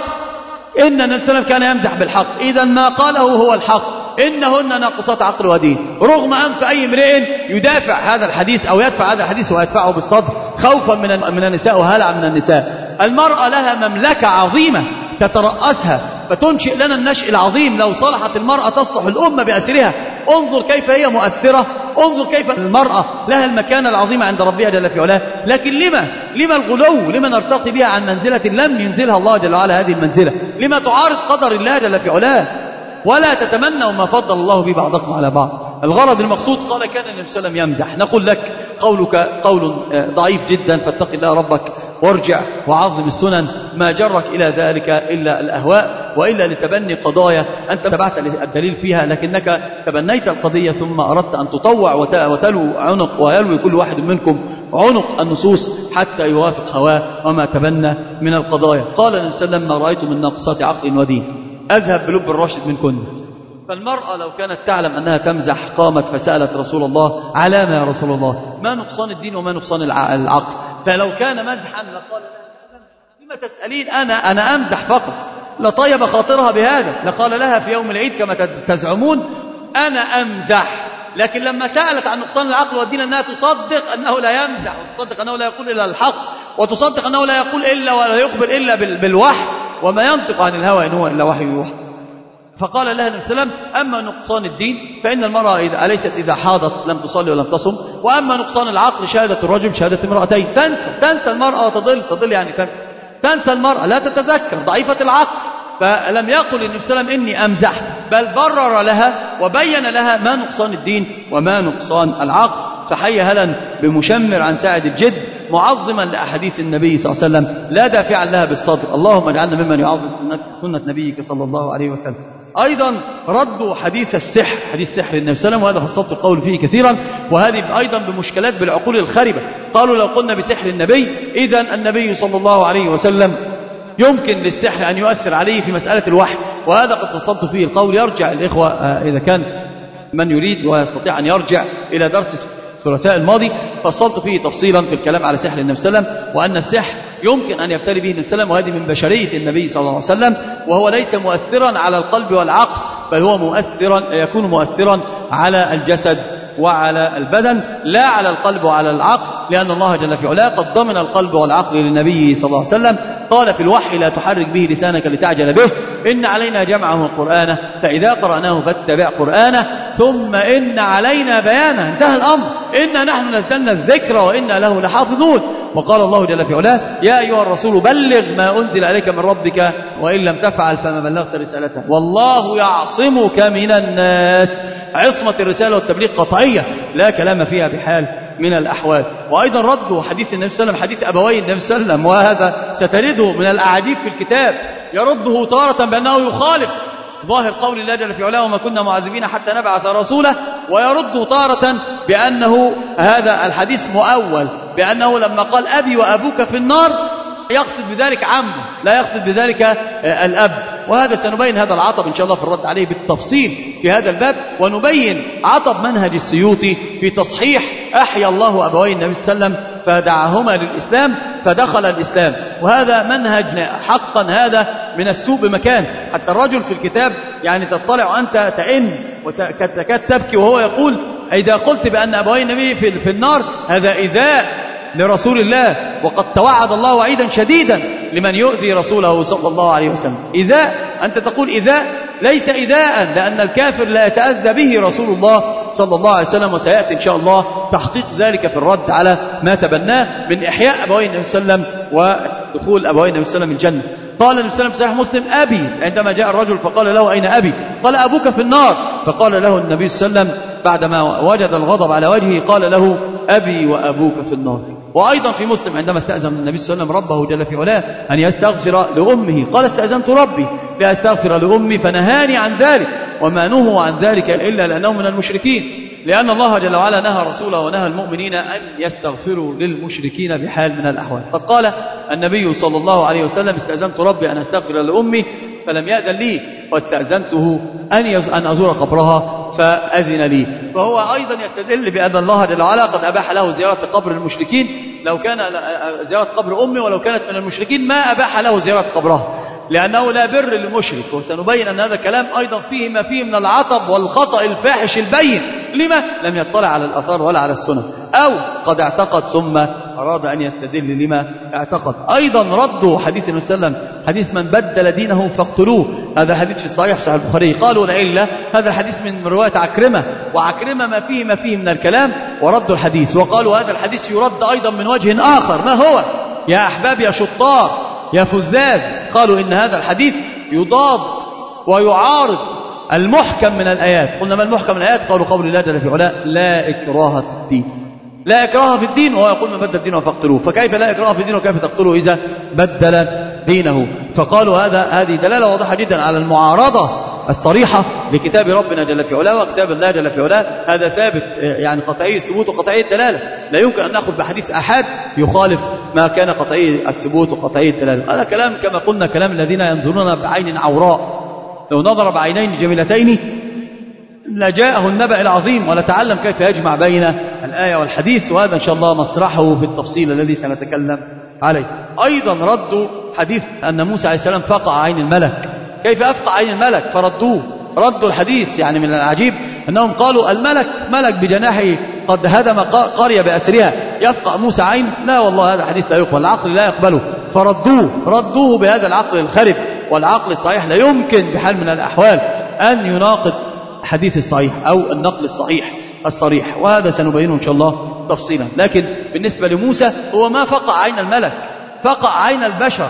إن النبي صلى الله عليه وسلم كان يمزح بالحق، إذا ما قاله هو الحق، إنهن ناقصات عقل ودين. رغم أنف أي امرئ يدافع هذا الحديث أو يدفع هذا الحديث ويدفعه بالصدر خوفا من من النساء وهلعا من النساء. المرأة لها مملكة عظيمة تترأسها فتنشئ لنا النشء العظيم. لو صلحت المرأة تصلح الأمة بأسرها. انظر كيف هي مؤثرة، انظر كيف المرأة لها المكانة العظيمة عند ربها جل في علاه. لكن لما لما الغلو؟ لما نرتقي بها عن منزلة لم ينزلها الله جل وعلا هذه المنزلة؟ لما تعارض قدر الله جل في علاه؟ ولا تتمنوا ما فضل الله به بعضكم على بعض. الغرض المقصود قال كان النبي صلى الله عليه وسلم يمزح. نقول لك قولك قول ضعيف جدا، فاتق الله ربك وارجع وعظم السنن. ما جرك إلى ذلك إلا الأهواء، وإلا لتبني قضايا أنت تبعت الدليل فيها، لكنك تبنيت القضية ثم أردت أن تطوع وتلو عنق ويلوي كل واحد منكم عنق النصوص حتى يوافق هواه وما تبنى من القضايا. قال النبي صلى الله عليه وسلم ما رأيت من ناقصات عقل ودين أذهب بلب الراشد منكن. فالمرأة لو كانت تعلم أنها تمزح قامت فسألت رسول الله على ما يا رسول الله، ما نقصان الدين وما نقصان العقل؟ فلو كان مزحا لقال لها لما تسألين، أنا أنا أمزح فقط، لطيب خاطرها بهذا، لقال لها في يوم العيد كما تزعمون أنا أمزح. لكن لما سألت عن نقصان العقل والدين أنها تصدق أنه لا يمزح، وتصدق أنه لا يقول إلا الحق، وتصدق أنه لا يقول إلا ولا يخبر إلا بالوحي، وما ينطق عن الهوى إن هو إلا وحي يوحى. فقال لها النبي صلى الله عليه وسلم أما نقصان الدين فإن المرأة إذا أليست إذا حاضت لم تصلي ولم تصم، وأما نقصان العقل شهادة الرجل شهادة امرأتين. تنسى تنسى المرأة وتضل تضل يعني تنسى تنسى المرأة لا تتذكر ضعيفة العقل. فلم يقل النبي صلى الله عليه وسلم إني أمزح، بل برر لها وبين لها ما نقصان الدين وما نقصان العقل. فحي هلا بمشمر عن ساعد الجد معظما لأحاديث النبي صلى الله عليه وسلم لا دافعا لها بالصدر. اللهم اجعلنا ممن يعظم سنة نبيك صلى الله عليه وسلم. أيضا ردوا حديث السحر، حديث سحر النبي صلى الله عليه وسلم، وهذا فصلت القول فيه كثيرا، وهذه أيضا بمشكلات بالعقول الخربة. قالوا لو قلنا بسحر النبي إذن النبي صلى الله عليه وسلم يمكن للسحر أن يؤثر عليه في مسألة الوحي، وهذا قد فصلت فيه القول. يرجع الإخوة إذا كان من يريد ويستطيع أن يرجع إلى درس الثلاثاء الماضي، فصلت فيه تفصيلا في الكلام على سحر النبي صلى الله عليه وسلم، وأن السحر يمكن أن يبتلي به النبي صلى الله عليه وسلم، وهذه من بشرية النبي صلى الله عليه وسلم، وهو ليس مؤثرا على القلب والعقل، بل هو مؤثرا يكون مؤثرا على الجسد وعلى البدن لا على القلب وعلى العقل، لأن الله جل في علاه قد ضمن القلب والعقل للنبي صلى الله عليه وسلم. قال في الوحي لا تحرك به لسانك لتعجل به إن علينا جمعه وقرآنه فإذا قرأناه فاتبع قرآنه ثم إن علينا بيانه. انتهى الأمر، إنا نحن نزلنا الذكر وإنا له لحافظون. وقال الله جل في علاه يا أيها الرسول بلغ ما أنزل عليك من ربك وإن لم تفعل فما بلغت رسالته والله يعصمك من الناس. عصمة الرسالة والتبليغ قطعية لا كلام فيها بحال من الأحوال. وأيضا ردوا حديث النبي صلى الله عليه وسلم، حديث أبوي النبي صلى الله عليه وسلم، وهذا سترده من الأعاجيب في الكتاب. يرده تارة بأنه يخالف ظاهر قول الله جل في علاه وما كنا معذبين حتى نبعث رسوله، ويرد تارة بأنه هذا الحديث مؤول، بأنه لما قال أبي وأبوك في النار يقصد بذلك عمه لا يقصد بذلك الأب. وهذا سنبين هذا العطب إن شاء الله في الرد عليه بالتفصيل في هذا الباب، ونبين عطب منهج السيوطي في تصحيح أحيا الله أبوي النبي صلى الله عليه وسلم فدعاهما للإسلام فدخل الإسلام. وهذا منهج حقا هذا من السوء بمكان، حتى الرجل في الكتاب يعني تطلع أنت تئن وتكاد تبكي وهو يقول إذا قلت بأن أبوي النبي في النار هذا إيذاء لرسول الله، وقد توعد الله وعيدا شديدا لمن يؤذي رسوله صلى الله عليه وسلم. إيذاء، أنت تقول إيذاء، ليس إيذاء، لأن الكافر لا يتأذى به رسول الله صلى الله عليه وسلم، وسيأتي إن شاء الله تحقيق ذلك في الرد على ما تبناه من إحياء أبوي النبي صلى الله عليه وسلم ودخول أبوي النبي صلى الله عليه وسلم الجنة. قال النبي صلى الله عليه وسلم في صحيح مسلم أبي، عندما جاء الرجل فقال له أين أبي؟ قال أبوك في النار. فقال له النبي صلى الله عليه وسلم بعدما وجد الغضب على وجهه قال له أبي وأبوك في النار. وأيضا في مسلم عندما استأذن النبي صلى الله عليه وسلم ربه جل في علاه أن يستغفر لأمه قال استأذنت ربي لأستغفر لأمي فنهاني عن ذلك، وما نهوا عن ذلك إلا لأنهم من المشركين، لأن الله جل وعلا نهى رسوله ونهى المؤمنين أن يستغفروا للمشركين بحال من الأحوال. قد قال النبي صلى الله عليه وسلم استأذنت ربي أن أستغفر لأمي فلم يأذن لي، واستأذنته أن أن أزور قبرها فأذن لي. فهو أيضا يستدل بأن الله جل وعلا قد أباح له زيارة قبر المشركين، لو كان زيارة قبر أمي ولو كانت من المشركين ما أباح له زيارة قبرها، لأنه لا بر للمشرك. وسنبين أن هذا الكلام أيضا فيه ما فيه من العطب والخطأ الفاحش البين، لما لم يطلع على الأثار ولا على السنة، أو قد اعتقد ثم أراد أن يستدل لما اعتقد. أيضا ردوا حديث النبي صلى الله عليه وسلم حديث من بدل دينه فاقتلوه، هذا حديث في الصحيح في صحيح البخاري. قالوا العلة هذا الحديث من رواية عكرمة، وعكرمة ما فيه ما فيه من الكلام، وردوا الحديث وقالوا هذا الحديث يرد أيضا من وجه آخر. ما هو يا أحباب يا شطار يا فزاز؟ قالوا إن هذا الحديث يضاد ويعارض المحكم من الآيات. قلنا ما المحكم من الآيات؟ قالوا قول الله جل في علاه لا إكراه في الدين، لا إكراه في الدين، وهو يقول من بدل دينه فاقتلوه، فكيف لا إكراه في الدين وكيف تقتلوه إذا بدل دينه؟ فقالوا هذا هذه دلالة واضحة جدا على المعارضة الصريحة لكتاب ربنا جل في علاه وكتاب الله جل في علاه. هذا ثابت يعني قطعي الثبوت وقطعي الدلالة، لا يمكن أن نأخذ بحديث أحد يخالف ما كان قطعي الثبوت وقطعي الدلالة. هذا كلام كما قلنا كلام الذين ينظرون بعين عوراء، لو نظر بعينين جميلتين لجاءه النبأ العظيم ولتعلم كيف يجمع بين الآية والحديث، وهذا إن شاء الله مصرحه في التفصيل الذي سنتكلم عليه. أيضا ردوا حديث أن موسى عليه السلام فقع عين الملك. كيف أفقع عين الملك؟ فردوه، ردوا الحديث. يعني من العجيب أنهم قالوا الملك ملك بجناحه قد هدم قرية بأسرها، يفقع موسى عين؟ لا والله، هذا حديث لا يقبل، العقل لا يقبله. فردوه، ردوه بهذا العقل الخرب، والعقل الصحيح لا يمكن بحال من الأحوال أن يناقض الحديث الصحيح أو النقل الصحيح الصريح، وهذا سنبينه إن شاء الله تفصيلا. لكن بالنسبة لموسى هو ما فقع عين الملك، فقع عين البشر،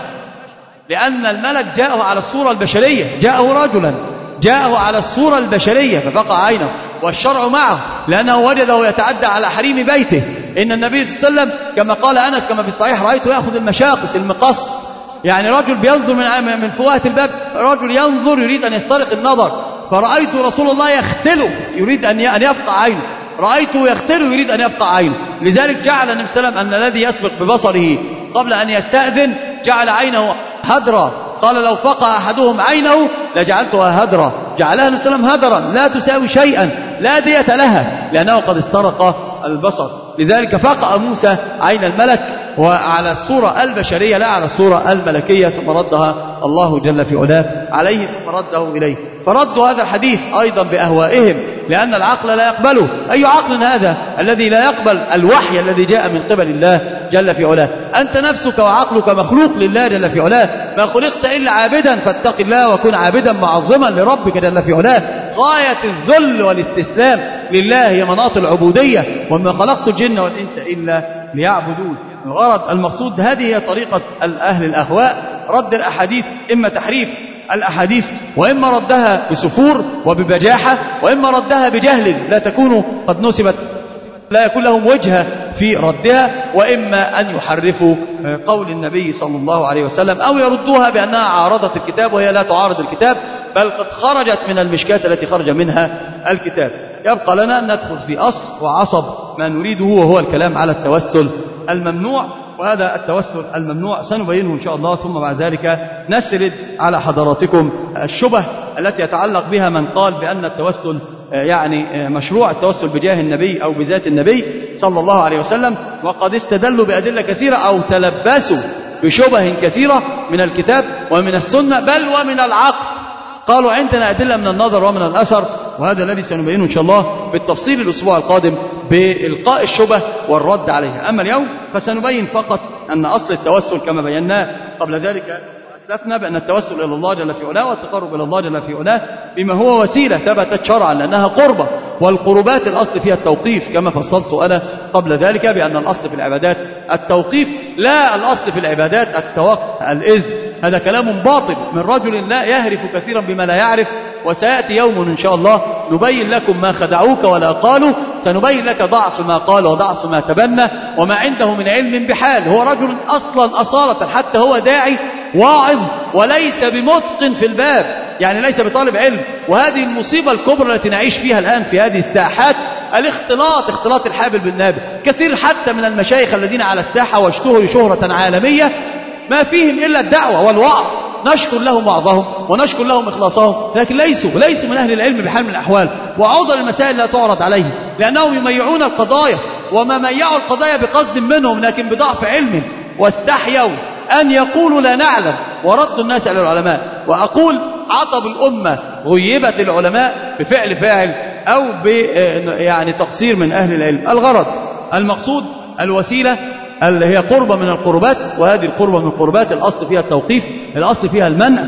لأن الملك جاءه على الصورة البشرية، جاءه رجلا جاءه على الصورة البشرية ففقع عينه، والشرع معه لأنه وجده يتعدى على حريم بيته. إن النبي صلى الله عليه وسلم كما قال أنس كما في الصحيح رأيته يأخذ المشاقص المقص، يعني رجل بينظر من من فوهة الباب، رجل ينظر يريد أن يسترق النظر، فرأيت رسول الله يختله يريد أن يفقع عينه، رأيته يختله يريد أن يفقع عينه. لذلك جعل النبي صلى الله عليه وسلم أن الذي يسبق ببصره قبل أن يستأذن جعل عينه هدرا، قال لو فقع أحدهم عينه لجعلتها هدرا، جعلها النبي صلى الله عليه وسلم هدرا لا تساوي شيئا لا دية لها، لأنه قد استرق البصر. لذلك فقع موسى عين الملك وعلى الصورة البشرية لا على الصورة الملكية، ثم ردها الله جل في علاه عليه ثم رده إليه. فردوا هذا الحديث أيضا بأهوائهم، لأن العقل لا يقبله. أي عقل هذا الذي لا يقبل الوحي الذي جاء من قبل الله جل في علاه؟ أنت نفسك وعقلك مخلوق لله جل في علاه، ما خلقت إلا عابدا، فاتق الله وكن عابدا معظما لربك جل في علاه. غاية الذل والاستسلام لله هي مناط العبودية، وما خلقت الجن والإنس إلا ليعبدون. الغرض المقصود هذه هي طريقة الأهل الأهواء، رد الأحاديث إما تحريف الأحاديث، وإما ردها بسفور وببجاحة، وإما ردها بجهل لا تكون قد نسبت لا يكون لهم وجهة في ردها، وإما أن يحرفوا قول النبي صلى الله عليه وسلم أو يردوها بأنها عارضت الكتاب، وهي لا تعارض الكتاب بل قد خرجت من المشكاة التي خرج منها الكتاب. يبقى لنا أن ندخل في أصل وعصب ما نريده، وهو الكلام على التوسل الممنوع. وهذا التوسل الممنوع سنبينه إن شاء الله، ثم بعد ذلك نسرد على حضراتكم الشبه التي يتعلق بها من قال بأن التوسل يعني مشروع، التوسل بجاه النبي أو بذات النبي صلى الله عليه وسلم، وقد استدلوا بأدلة كثيرة أو تلبسوا بشبه كثيرة من الكتاب ومن السنة بل ومن العقل. قالوا عندنا أدلة من النظر ومن الأثر، وهذا الذي سنبينه إن شاء الله بالتفصيل الأسبوع القادم بإلقاء الشبه والرد عليها. أما اليوم فسنبين فقط أن أصل التوسل كما بيناه قبل ذلك أسلفنا بأن التوسل إلى الله جل في علاه والتقرب إلى الله جل في علاه بما هو وسيلة ثبتت شرعا لأنها قربة، والقربات الأصل فيها التوقيف كما فصلت أنا قبل ذلك بأن الأصل في العبادات التوقيف، لا الأصل في العبادات التوقف الإذن. هذا كلام باطل من رجل لا يهرف كثيرا بما لا يعرف، وسيأتي يوم إن شاء الله نبين لكم ما خدعوك ولا قالوا، سنبين لك ضعف ما قال وضعف ما تبنى وما عنده من علم بحال. هو رجل أصلا أصالة حتى هو داعي واعظ وليس بمتقن في الباب، يعني ليس بطالب علم. وهذه المصيبة الكبرى التي نعيش فيها الآن في هذه الساحات، الاختلاط، اختلاط الحابل بالنابل. كثير حتى من المشايخ الذين على الساحة واشتهروا شهرة عالمية ما فيهم إلا الدعوة والوعظ، نشكر لهم وعظهم ونشكر لهم إخلاصهم، لكن ليسوا ليسوا من أهل العلم بحال من الأحوال. وعوض المسائل لا تعرض عليهم لأنهم يميعون القضايا، وما ميعوا القضايا بقصد منهم لكن بضعف علم، واستحيوا أن يقولوا لا نعلم وردوا الناس على العلماء. وأقول عطب الأمة غيبت العلماء بفعل فاعل أو ب يعني تقصير من أهل العلم. الغرض المقصود الوسيلة اللي هي قربة من القربات، وهذه القربة من القربات الأصل فيها التوقيف، الأصل فيها المنع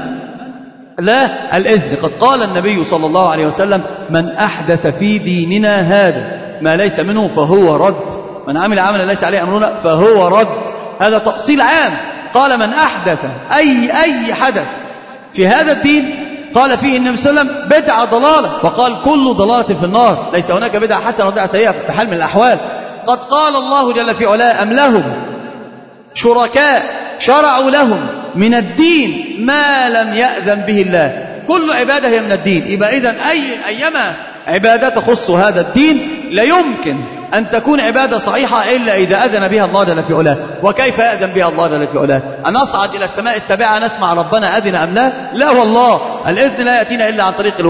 لا الإذن. قد قال النبي صلى الله عليه وسلم من أحدث في ديننا هذا ما ليس منه فهو رد، من عمل عملا ليس عليه أمرنا فهو رد. هذا تأصيل عام. قال من أحدث أي أي حدث في هذا الدين قال فيه النبي صلى الله عليه وسلم بدعة ضلالة، وقال كل ضلالة في النار، ليس هناك بدعة حسنة وبدعة سيئة في حال من الأحوال. قد قال الله جل في علاه أم لهم شركاء شرعوا لهم من الدين ما لم يأذن به الله. كل عبادة هي من الدين، يبقى إذن أي أيما عبادة تخص هذا الدين لا يمكن أن تكون عبادة صحيحة إلا إذا أذن بها الله جل في علاه. وكيف يأذن بها الله جل في علاه؟ أن أصعد إلى السماء السابعة نسمع ربنا أذن أم لا؟ لا والله، الإذن لا يأتينا إلا عن طريق الوحي.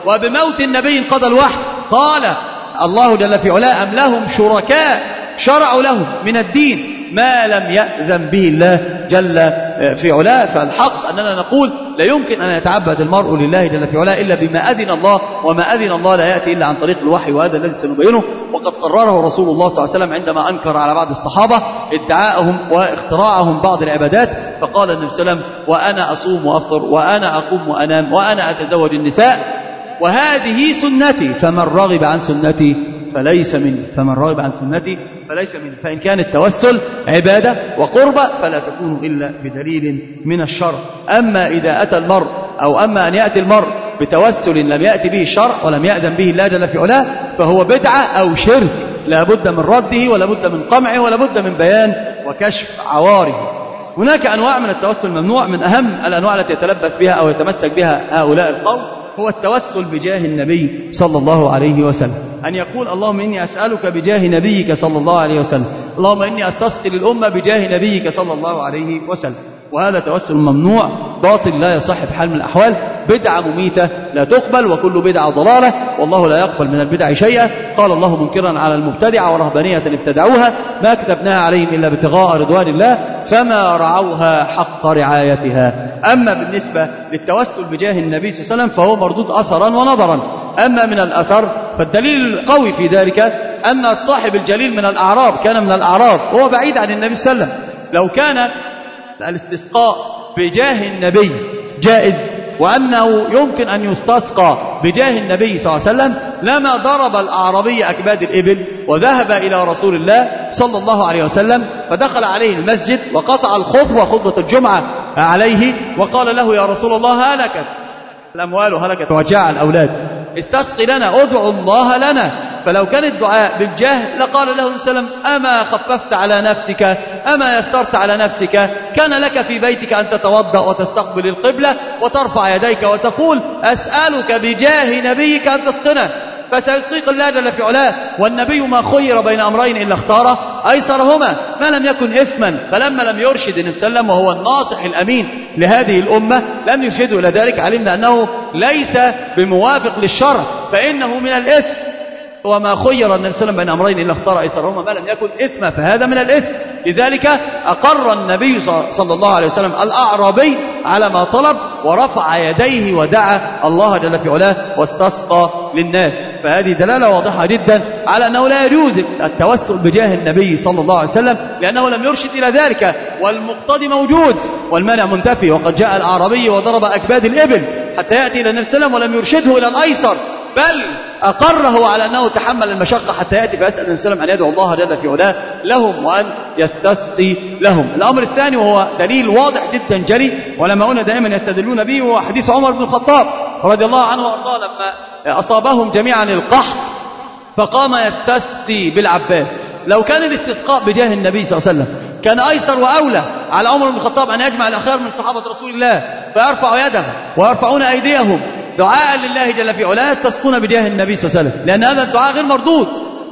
وبموت النبي انقضى الوحي. قال الله جل في علاه أم لهم شركاء شرعوا لهم من الدين ما لم يأذن به الله جل في علاه. فالحق أننا نقول لا يمكن أن يتعبد المرء لله جل في علاه إلا بما أذن الله، وما أذن الله لا يأتي إلا عن طريق الوحي، وهذا الذي سنبينه. وقد قرره رسول الله صلى الله عليه وسلم عندما أنكر على بعض الصحابة ادعاءهم واختراعهم بعض العبادات، فقال النبي صلى الله عليه وسلم وأنا أصوم وأفطر وأنا أقوم وأنام وأنا أتزوج النساء وهذه سنتي فمن رغب عن سنتي فليس مني، فمن رغب عن سنتي فليس مني. فإن كان التوسل عبادة وقربة فلا تكون إلا بدليل من الشرع. أما إذا أتى المرء أو أما أن يأتي المرء بتوسل لم يأتي به الشرع ولم يأذن به الله جل في علاه فهو بدعة أو شرك لا بد من رده ولا بد من قمعه ولا بد من بيان وكشف عواره. هناك أنواع من التوسل ممنوع. من أهم الأنواع التي يتلبس بها أو يتمسك بها هؤلاء القوم هو التوسل بجاه النبي صلى الله عليه وسلم، أن يقول اللهم إني أسألك بجاه نبيك صلى الله عليه وسلم، اللهم إني أستسقي للأمة بجاه نبيك صلى الله عليه وسلم. وهذا توسل ممنوع باطل لا يصح بحال من الأحوال، بدعة مميتة لا تقبل، وكل بدعة ضلالة، والله لا يقبل من البدع شيئا. قال الله منكرا على المبتدعة ورهبانية ابتدعوها ما كتبناها عليهم إلا ابتغاء رضوان الله فما رعوها حق رعايتها. أما بالنسبة للتوسل بجاه النبي صلى الله عليه وسلم فهو مردود أثرا ونظرا. أما من الأثر فالدليل القوي في ذلك أن الصاحب الجليل من الأعراب كان من الأعراب وهو بعيد عن النبي صلى الله عليه وسلم. لو كان الاستسقاء بجاه النبي جائز وأنه يمكن أن يستسقى بجاه النبي صلى الله عليه وسلم لما ضرب الأعرابي أكباد الإبل وذهب إلى رسول الله صلى الله عليه وسلم فدخل عليه المسجد وقطع الخطبة خطبة الجمعة عليه وقال له يا رسول الله هلكت الأموال هلكت وجاع الأولاد استسقي لنا ادعو الله لنا. فلو كان الدعاء بالجاه لقال له النبي صلى الله عليه وسلم أما خففت على نفسك أما يسرت على نفسك، كان لك في بيتك أن تتوضأ وتستقبل القبلة وترفع يديك وتقول أسألك بجاه نبيك أن تسقنا، فسيسقيك الله جل في علاه. والنبي ما خير بين أمرين إلا اختار أيسرهما ما لم يكن إثما. فلما لم يرشد النبي صلى الله عليه وسلم وهو الناصح الأمين لهذه الأمة لم يرشده إلى ذلك، علمنا أنه ليس بموافق للشرع فإنه من الإثم. وما خير النبي صلى الله عليه وسلم بين أمرين إلا اختار أيسرهما ما لم يكن إثما فهذا من الإثم. لذلك أقر النبي صلى الله عليه وسلم الأعرابي على ما طلب ورفع يديه ودعا الله جل في علاه واستسقى للناس. فهذه دلالة واضحة جدا على أنه لا يجوز التوسل بجاه النبي صلى الله عليه وسلم لأنه لم يرشد إلى ذلك، والمقتضي موجود والمانع منتفي. وقد جاء الأعرابي وضرب أكباد الإبل حتى يأتي إلى النبي صلى الله عليه وسلم ولم يرشده إلى الأيسر، بل أقره على أنه تحمل المشقة حتى يأتي فيسأل النبي صلى الله عليه وسلم أن يدعو الله جل في علاه لهم وأن يستسقي لهم. الأمر الثاني وهو دليل واضح جدا جلي ولما قلنا دائما يستدلون به هو حديث عمر بن الخطاب رضي الله عنه وارضاه لما أصابهم جميعا القحط فقام يستسقي بالعباس. لو كان الاستسقاء بجاه النبي صلى الله عليه وسلم كان أيسر وأولى على عمر بن الخطاب أن يجمع الأخيار من صحابة رسول الله فيرفع يده ويرفعون أيديهم دعاء لله جل في علاه تسقون بجاه النبي صلى الله عليه وسلم، لأن هذا الدعاء غير مردود.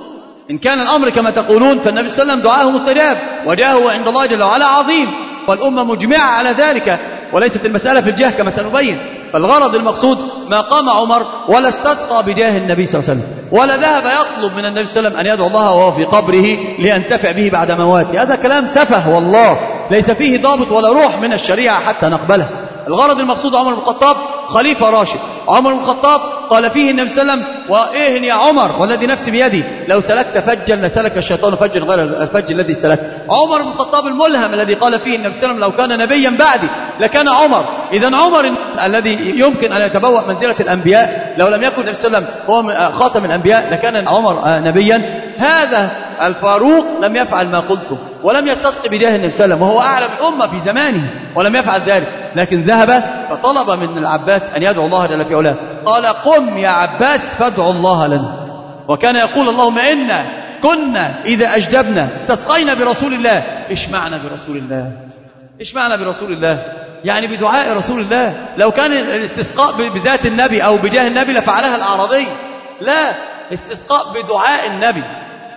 إن كان الأمر كما تقولون فالنبي صلى الله عليه وسلم دعاه مستجاب وجاهه عند الله جل وعلا عظيم والأمة مجمعة على ذلك، وليست المسألة في الجاه كما سنبين. فالغرض المقصود ما قام عمر ولا استسقى بجاه النبي صلى الله عليه وسلم ولا ذهب يطلب من النبي صلى الله عليه وسلم أن يدعو الله وهو في قبره لينتفع به بعد مواته. هذا كلام سفه والله ليس فيه ضابط ولا روح من الشريعة حتى نقبله. الغرض المقصود عمر بن الخطاب خليفة راشد. عمر بن الخطاب قال فيه النبي صلى الله عليه وسلم وإيه يا عمر والذي نفسي بيدي لو سلكت فجا لسلك الشيطان فجا غير الفج الذي سلك. عمر بن الخطاب الملهم الذي قال فيه النبي صلى الله عليه وسلم لو كان نبيا بعدي لكان عمر. إذن عمر الذي يمكن أن يتبوأ منزلة الأنبياء لو لم يكن النبي صلى الله عليه وسلم هو خاتم الأنبياء لكان عمر نبيا. هذا الفاروق لم يفعل ما قلته ولم يستسقي بجاه النبي صلى الله عليه وسلم وهو أعلم الأمة في زمانه ولم يفعل ذلك، لكن ذهب فطلب من العباس أن يدعو الله جل في علاه. قال قم يا عباس فادعو الله لنا. وكان يقول اللهم إنا كنا إذا أجدبنا استسقينا برسول الله. إيش معنى برسول الله؟ إيش معنى برسول الله؟ يعني بدعاء رسول الله. لو كان الاستسقاء بذات النبي أو بجاه النبي لفعلها الأعرابي، لا، استسقاء بدعاء النبي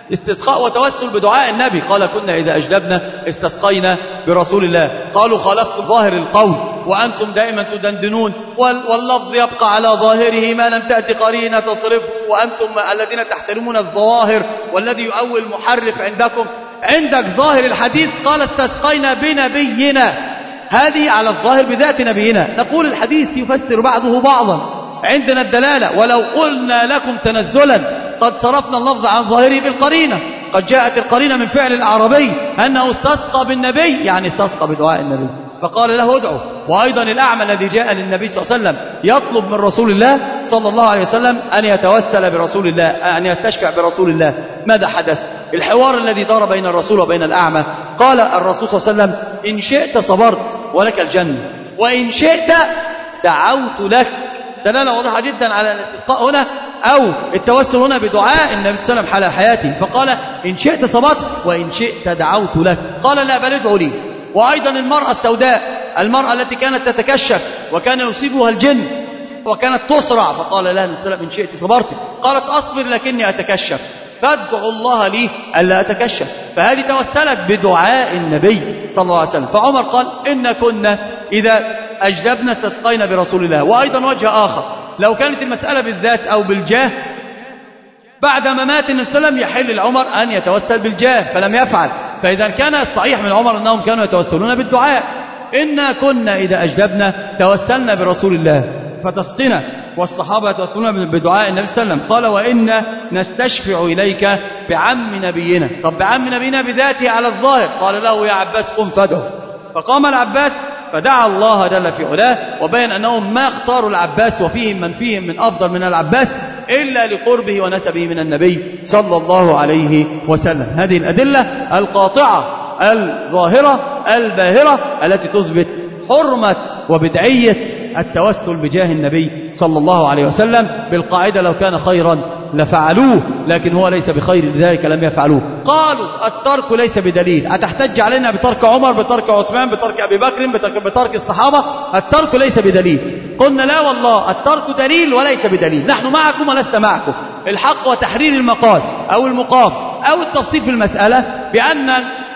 استسقاء وتوسل بدعاء النبي. قال كنا إذا أجدبنا استسقينا برسول الله. قالوا خالفت ظاهر القول وأنتم دائما تدندنون واللفظ يبقى على ظاهره ما لم تأتي قرينة تصرفه، وأنتم الذين تحترمون الظواهر والذي يؤول محرف عندكم. عندك ظاهر الحديث قال استسقينا بنبينا، هذه على الظاهر بذات نبينا. نقول الحديث يفسر بعضه بعضا، عندنا الدلالة. ولو قلنا لكم تنزلا قد صرفنا اللفظ عن ظاهره بالقرينة. قد جاءت القرينة من فعل الأعرابي أنه استسقى بالنبي، يعني استسقى بدعاء النبي فقال له ادعو. وأيضا الأعمى الذي جاء للنبي صلى الله عليه وسلم يطلب من رسول الله صلى الله عليه وسلم أن يتوسل برسول الله، أن يستشفع برسول الله. ماذا حدث؟ الحوار الذي دار بين الرسول وبين الأعمى. قال الرسول صلى الله عليه وسلم إن شئت صبرت ولك الجنة، وإن شئت دعوت لك. دلالة واضحة جدا على الاستسقاء هنا أو التوسل هنا بدعاء النبي صلى الله عليه وسلم حال حياته. فقال إن شئت صبرت وإن شئت دعوت لك. قال لا بل ادعو لي. وأيضا المرأة السوداء، المرأة التي كانت تتكشف وكان يصيبها الجن وكانت تصرع، فقال لها النبي صلى الله عليه وسلم إن شئت صبرت. قالت أصبر لكني أتكشف، فادعوا الله لي ألا أتكشف. فهذه توسلت بدعاء النبي صلى الله عليه وسلم. فعمر قال إن كنا إذا أجدبنا استسقينا برسول الله. وأيضا وجه آخر، لو كانت المسألة بالذات أو بالجاه بعد ممات النبي صلى الله عليه وسلم يحل لعمر أن يتوسل بالجاه فلم يفعل. فإذا كان الصحيح من عمر أنهم كانوا يتوسلون بالدعاء. إنا كنا إذا أجدبنا توسلنا برسول الله فتسقنا، والصحابة يتوسلون بدعاء النبي صلى الله عليه وسلم. قال وإنا نستشفع إليك بعم نبينا. طب بعم نبينا بذاته على الظاهر. قال له يا عباس قم فادعو. فقام العباس فدعا الله جل في علاه، وبين أنهم ما اختاروا العباس وفيهم من فيهم من أفضل من العباس إلا لقربه ونسبه من النبي صلى الله عليه وسلم. هذه الأدلة القاطعة الظاهرة الباهرة التي تثبت حرمة وبدعية التوسل بجاه النبي صلى الله عليه وسلم. بالقاعدة لو كان خيرا لفعلوه، لكن هو ليس بخير لذلك لم يفعلوه. قالوا الترك ليس بدليل. أتحتج علينا بترك عمر، بترك عثمان، بترك أبي بكر، بترك, بترك الصحابة؟ الترك ليس بدليل. قلنا لا والله الترك دليل وليس بدليل، نحن معكم ولست معكم. الحق وتحرير المقال أو المقام أو التفصيل في المسألة بأن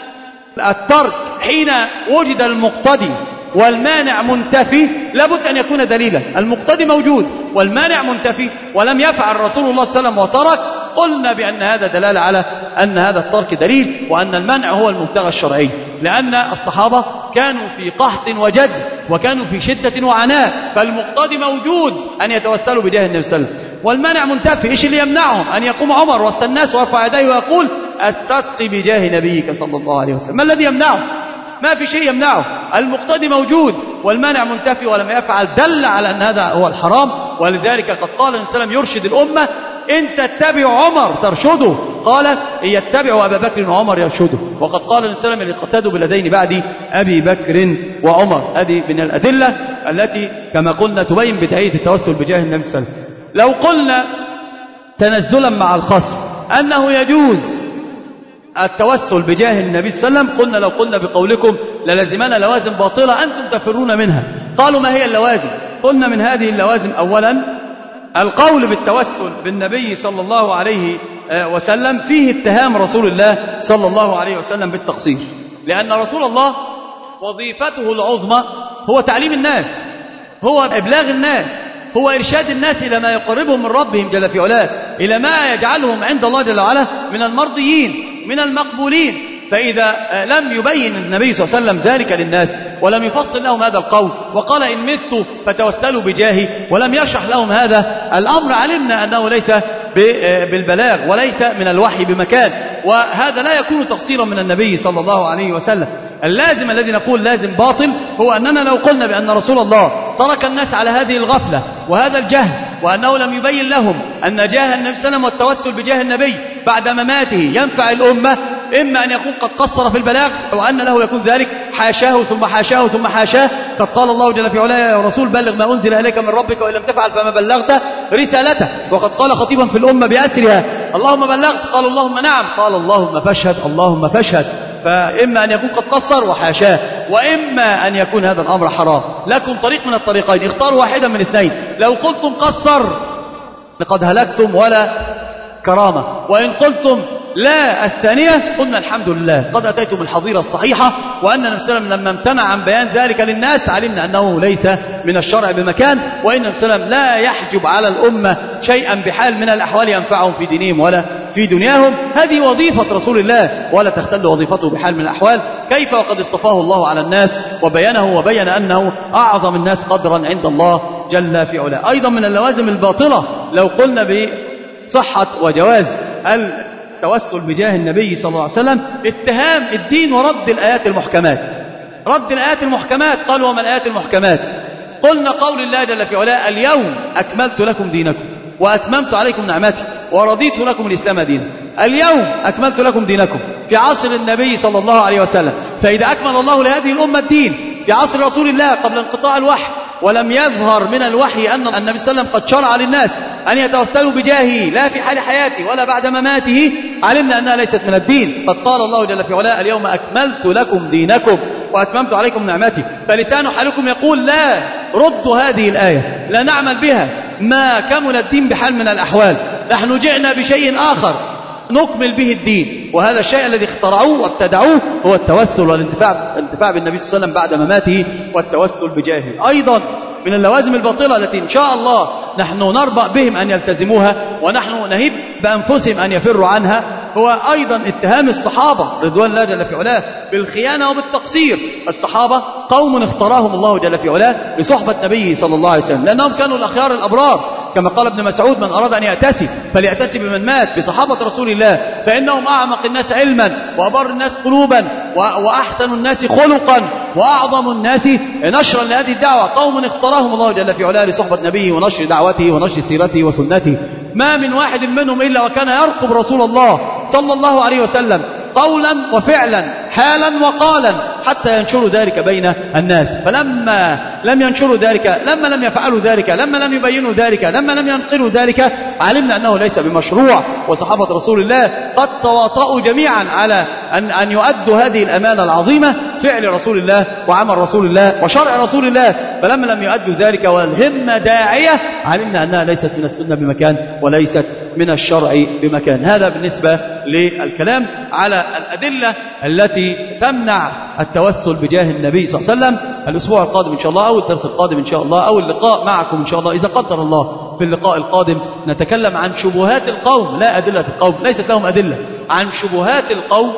الترك حين وجد المقتضي والمانع منتفي لابد أن يكون دليلا. المقتضي موجود والمانع منتفي ولم يفعل رسول الله صلى الله عليه وسلم وترك، قلنا بأن هذا دلالة على أن هذا الترك دليل وأن المنع هو المبتغى الشرعي. لأن الصحابة كانوا في قحط وجد وكانوا في شدة وعناء، فالمقتضي موجود أن يتوسلوا بجاه النبي صلى الله عليه وسلم والمانع منتفي. إيش اللي يمنعهم؟ أن يقوم عمر وسط الناس ويرفع يديه ويقول أستسقي بجاه نبيك صلى الله عليه وسلم. ما الذي يمنعه؟ ما في شيء يمنعه. المقتضي موجود والمانع منتفي ولم يفعل، دل على أن هذا هو الحرام. ولذلك قد قال النبي صلى الله عليه وسلم يرشد الأمة إن تتبعوا عمر ترشدوا، قال إن يتبعوا أبا بكر وعمر يرشدوا. وقد قال النبي صلى الله عليه وسلم اقتدوا بالذين بعد أبي بكر وعمر. هذه من الأدلة التي كما قلنا تبين بدعية التوسل بجاه النبي صلى الله عليه وسلم. لو قلنا تنزلا مع الخصم أنه يجوز التوسل بجاه النبي صلى الله عليه وسلم، قلنا لو قلنا بقولكم للزمنا لوازم باطلة أنتم تفرون منها. قالوا ما هي اللوازم؟ قلنا من هذه اللوازم أولا القول بالتوسل بالنبي صلى الله عليه وسلم فيه اتهام رسول الله صلى الله عليه وسلم بالتقصير، لأن رسول الله وظيفته العظمى هو تعليم الناس، هو إبلاغ الناس، هو إرشاد الناس إلى ما يقربهم من ربهم جل في علاه، إلى ما يجعلهم عند الله جل وعلا من المرضيين من المقبولين. فإذا لم يبين النبي صلى الله عليه وسلم ذلك للناس ولم يفصل لهم هذا القول وقال إن مت فتوسلوا بجاهي ولم يشرح لهم هذا الأمر، علمنا أنه ليس بالبلاغ وليس من الوحي بمكان، وهذا لا يكون تقصيرا من النبي صلى الله عليه وسلم. اللازم الذي نقول لازم باطل هو أننا لو قلنا بأن رسول الله ترك الناس على هذه الغفلة وهذا الجهل، وأنه لم يبين لهم أن جاه النبي صلى الله عليه وسلم والتوسل بجاه النبي بعد مماته ينفع الأمة، إما أن يكون قد قصر في البلاغ وأن له يكون ذلك حاشاه ثم حاشاه ثم حاشاه. قد قال الله جل في علاه يا رسول بلغ ما أنزل إليك من ربك وإن لم تفعل فما بلغت رسالته. وقد قال خطيبا في الأمة بأسرها اللهم بلغت، قال اللهم نعم، قال اللهم فاشهد اللهم فاشهد. فإما أن يكون قد قصر وحاشاه، وإما أن يكون هذا الأمر حرام. لكم طريق من الطريقين، اختاروا واحدا من اثنين. لو قلتم قصر لقد هلكتم ولا كرامة، وإن قلتم لا الثانية قلنا الحمد لله قد أتيتم الحظيرة الصحيحة، وأن النبي صلى الله عليه وسلم لما امتنع عن بيان ذلك للناس علمنا أنه ليس من الشرع بمكان، وإن النبي صلى الله عليه وسلم لا يحجب على الأمة شيئا بحال من الأحوال ينفعهم في دينهم ولا في دنياهم. هذه وظيفة رسول الله ولا تختل وظيفته بحال من الأحوال. كيف وقد اصطفاه الله على الناس وبينه وبين أنه أعظم الناس قدرا عند الله جل في علاه. أيضا من اللوازم الباطلة لو قلنا بصحة وجواز التوسل بجاه النبي صلى الله عليه وسلم اتهام الدين ورد الآيات المحكمات. رد الآيات المحكمات، قالوا وما الآيات المحكمات؟ قلنا قول الله جل في علاه اليوم أكملت لكم دينكم وأتممت عليكم نعمتي ورضيت لكم الإسلام دينا. اليوم أكملت لكم دينكم في عصر النبي صلى الله عليه وسلم، فإذا أكمل الله لهذه الأمة الدين في عصر رسول الله قبل انقطاع الوحي ولم يظهر من الوحي أن النبي صلى الله عليه وسلم قد شرع للناس أن يتوسلوا بجاهه لا في حال حياته ولا بعد مماته، علمنا أنها ليست من الدين. قد قال الله جل في علاه اليوم أكملت لكم دينكم وأتممت عليكم نعمتي، فلسان حالكم يقول لا ردوا هذه الآية لا نعمل بها ما كمل الدين بحال من الأحوال، نحن جئنا بشيء آخر نكمل به الدين، وهذا الشيء الذي اخترعوه وابتدعوه هو التوسل والانتفاع الانتفاع بالنبي صلى الله عليه وسلم بعد مماته والتوسل بجاهه. أيضا من اللوازم الباطلة التي إن شاء الله نحن نربأ بهم أن يلتزموها ونحن نهب بأنفسهم أن يفروا عنها هو أيضا اتهام الصحابة رضوان الله جل في علاه بالخيانة وبالتقصير. الصحابة قوم اختارهم الله جل في علاه لصحبة نبيه صلى الله عليه وسلم، لأنهم كانوا الأخيار الأبرار، كما قال ابن مسعود من أراد أن يأتسي فليأتسي بمن مات بصحابة رسول الله، فإنهم أعمق الناس علما وأبر الناس قلوبا وأحسن الناس خلقا وأعظم الناس نشرا لهذه الدعوة. قوم اختارهم الله جل في علاه لصحبة نبيه ونشر دعوته ونشر سيرته وسنته. ما من واحد منهم إلا وكان يرقب رسول الله صلى الله عليه وسلم قولا وفعلا حالا وقالا حتى ينشروا ذلك بين الناس. فلما لم ينشروا ذلك، لما لم يفعلوا ذلك، لما لم يبينوا ذلك، لما لم ينقلوا ذلك، علمنا أنه ليس بمشروع. وصحابة رسول الله قد تواطؤوا جميعا على أن, أن يؤدوا هذه الأمانة العظيمة، فعل رسول الله وعمل رسول الله وشرع رسول الله، فلما لم يؤدوا ذلك والهمة داعية علمنا أنها ليست من السنة بمكان وليست من الشرع بمكان. هذا بالنسبة للكلام على الأدلة التي تمنع التوسل بجاه النبي صلى الله عليه وسلم. الأسبوع القادم إن شاء الله أو الدرس القادم إن شاء الله أو اللقاء معكم إن شاء الله إذا قدر الله في اللقاء القادم نتكلم عن شبهات القوم، لا أدلة القوم، ليست لهم أدلة، عن شبهات القوم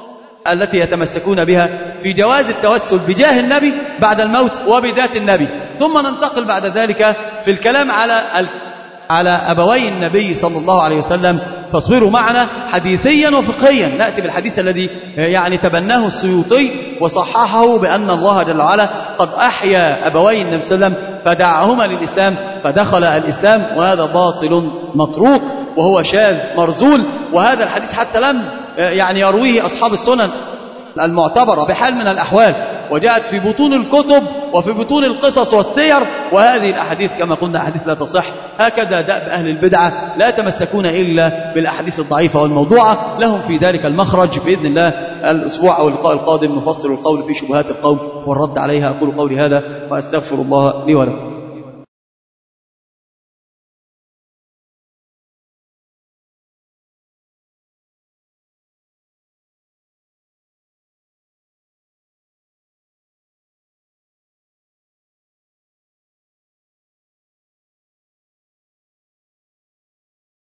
التي يتمسكون بها في جواز التوسل بجاه النبي بعد الموت وبذات النبي. ثم ننتقل بعد ذلك في الكلام على على أبوي النبي صلى الله عليه وسلم، فاصبروا معنا حديثيا وفقهيا. نأتي بالحديث الذي يعني تبناه السيوطي وصححه بأن الله جل وعلا قد أحيا أبوي النبي صلى الله عليه وسلم فدعهما للإسلام فدخل الإسلام، وهذا باطل متروك وهو شاذ مرزول. وهذا الحديث حتى لم يعني يرويه أصحاب السنن المعتبرة بحال من الأحوال، وجاءت في بطون الكتب وفي بطون القصص والسير، وهذه الأحاديث كما قلنا أحاديث لا تصح. هكذا دأب أهل البدعة لا يتمسكون إلا بالأحاديث الضعيفة والموضوعة، لهم في ذلك المخرج. بإذن الله الأسبوع أو اللقاء القادم نفصل القول في شبهات القوم والرد عليها. أقول قولي هذا وأستغفر الله لي ولكم.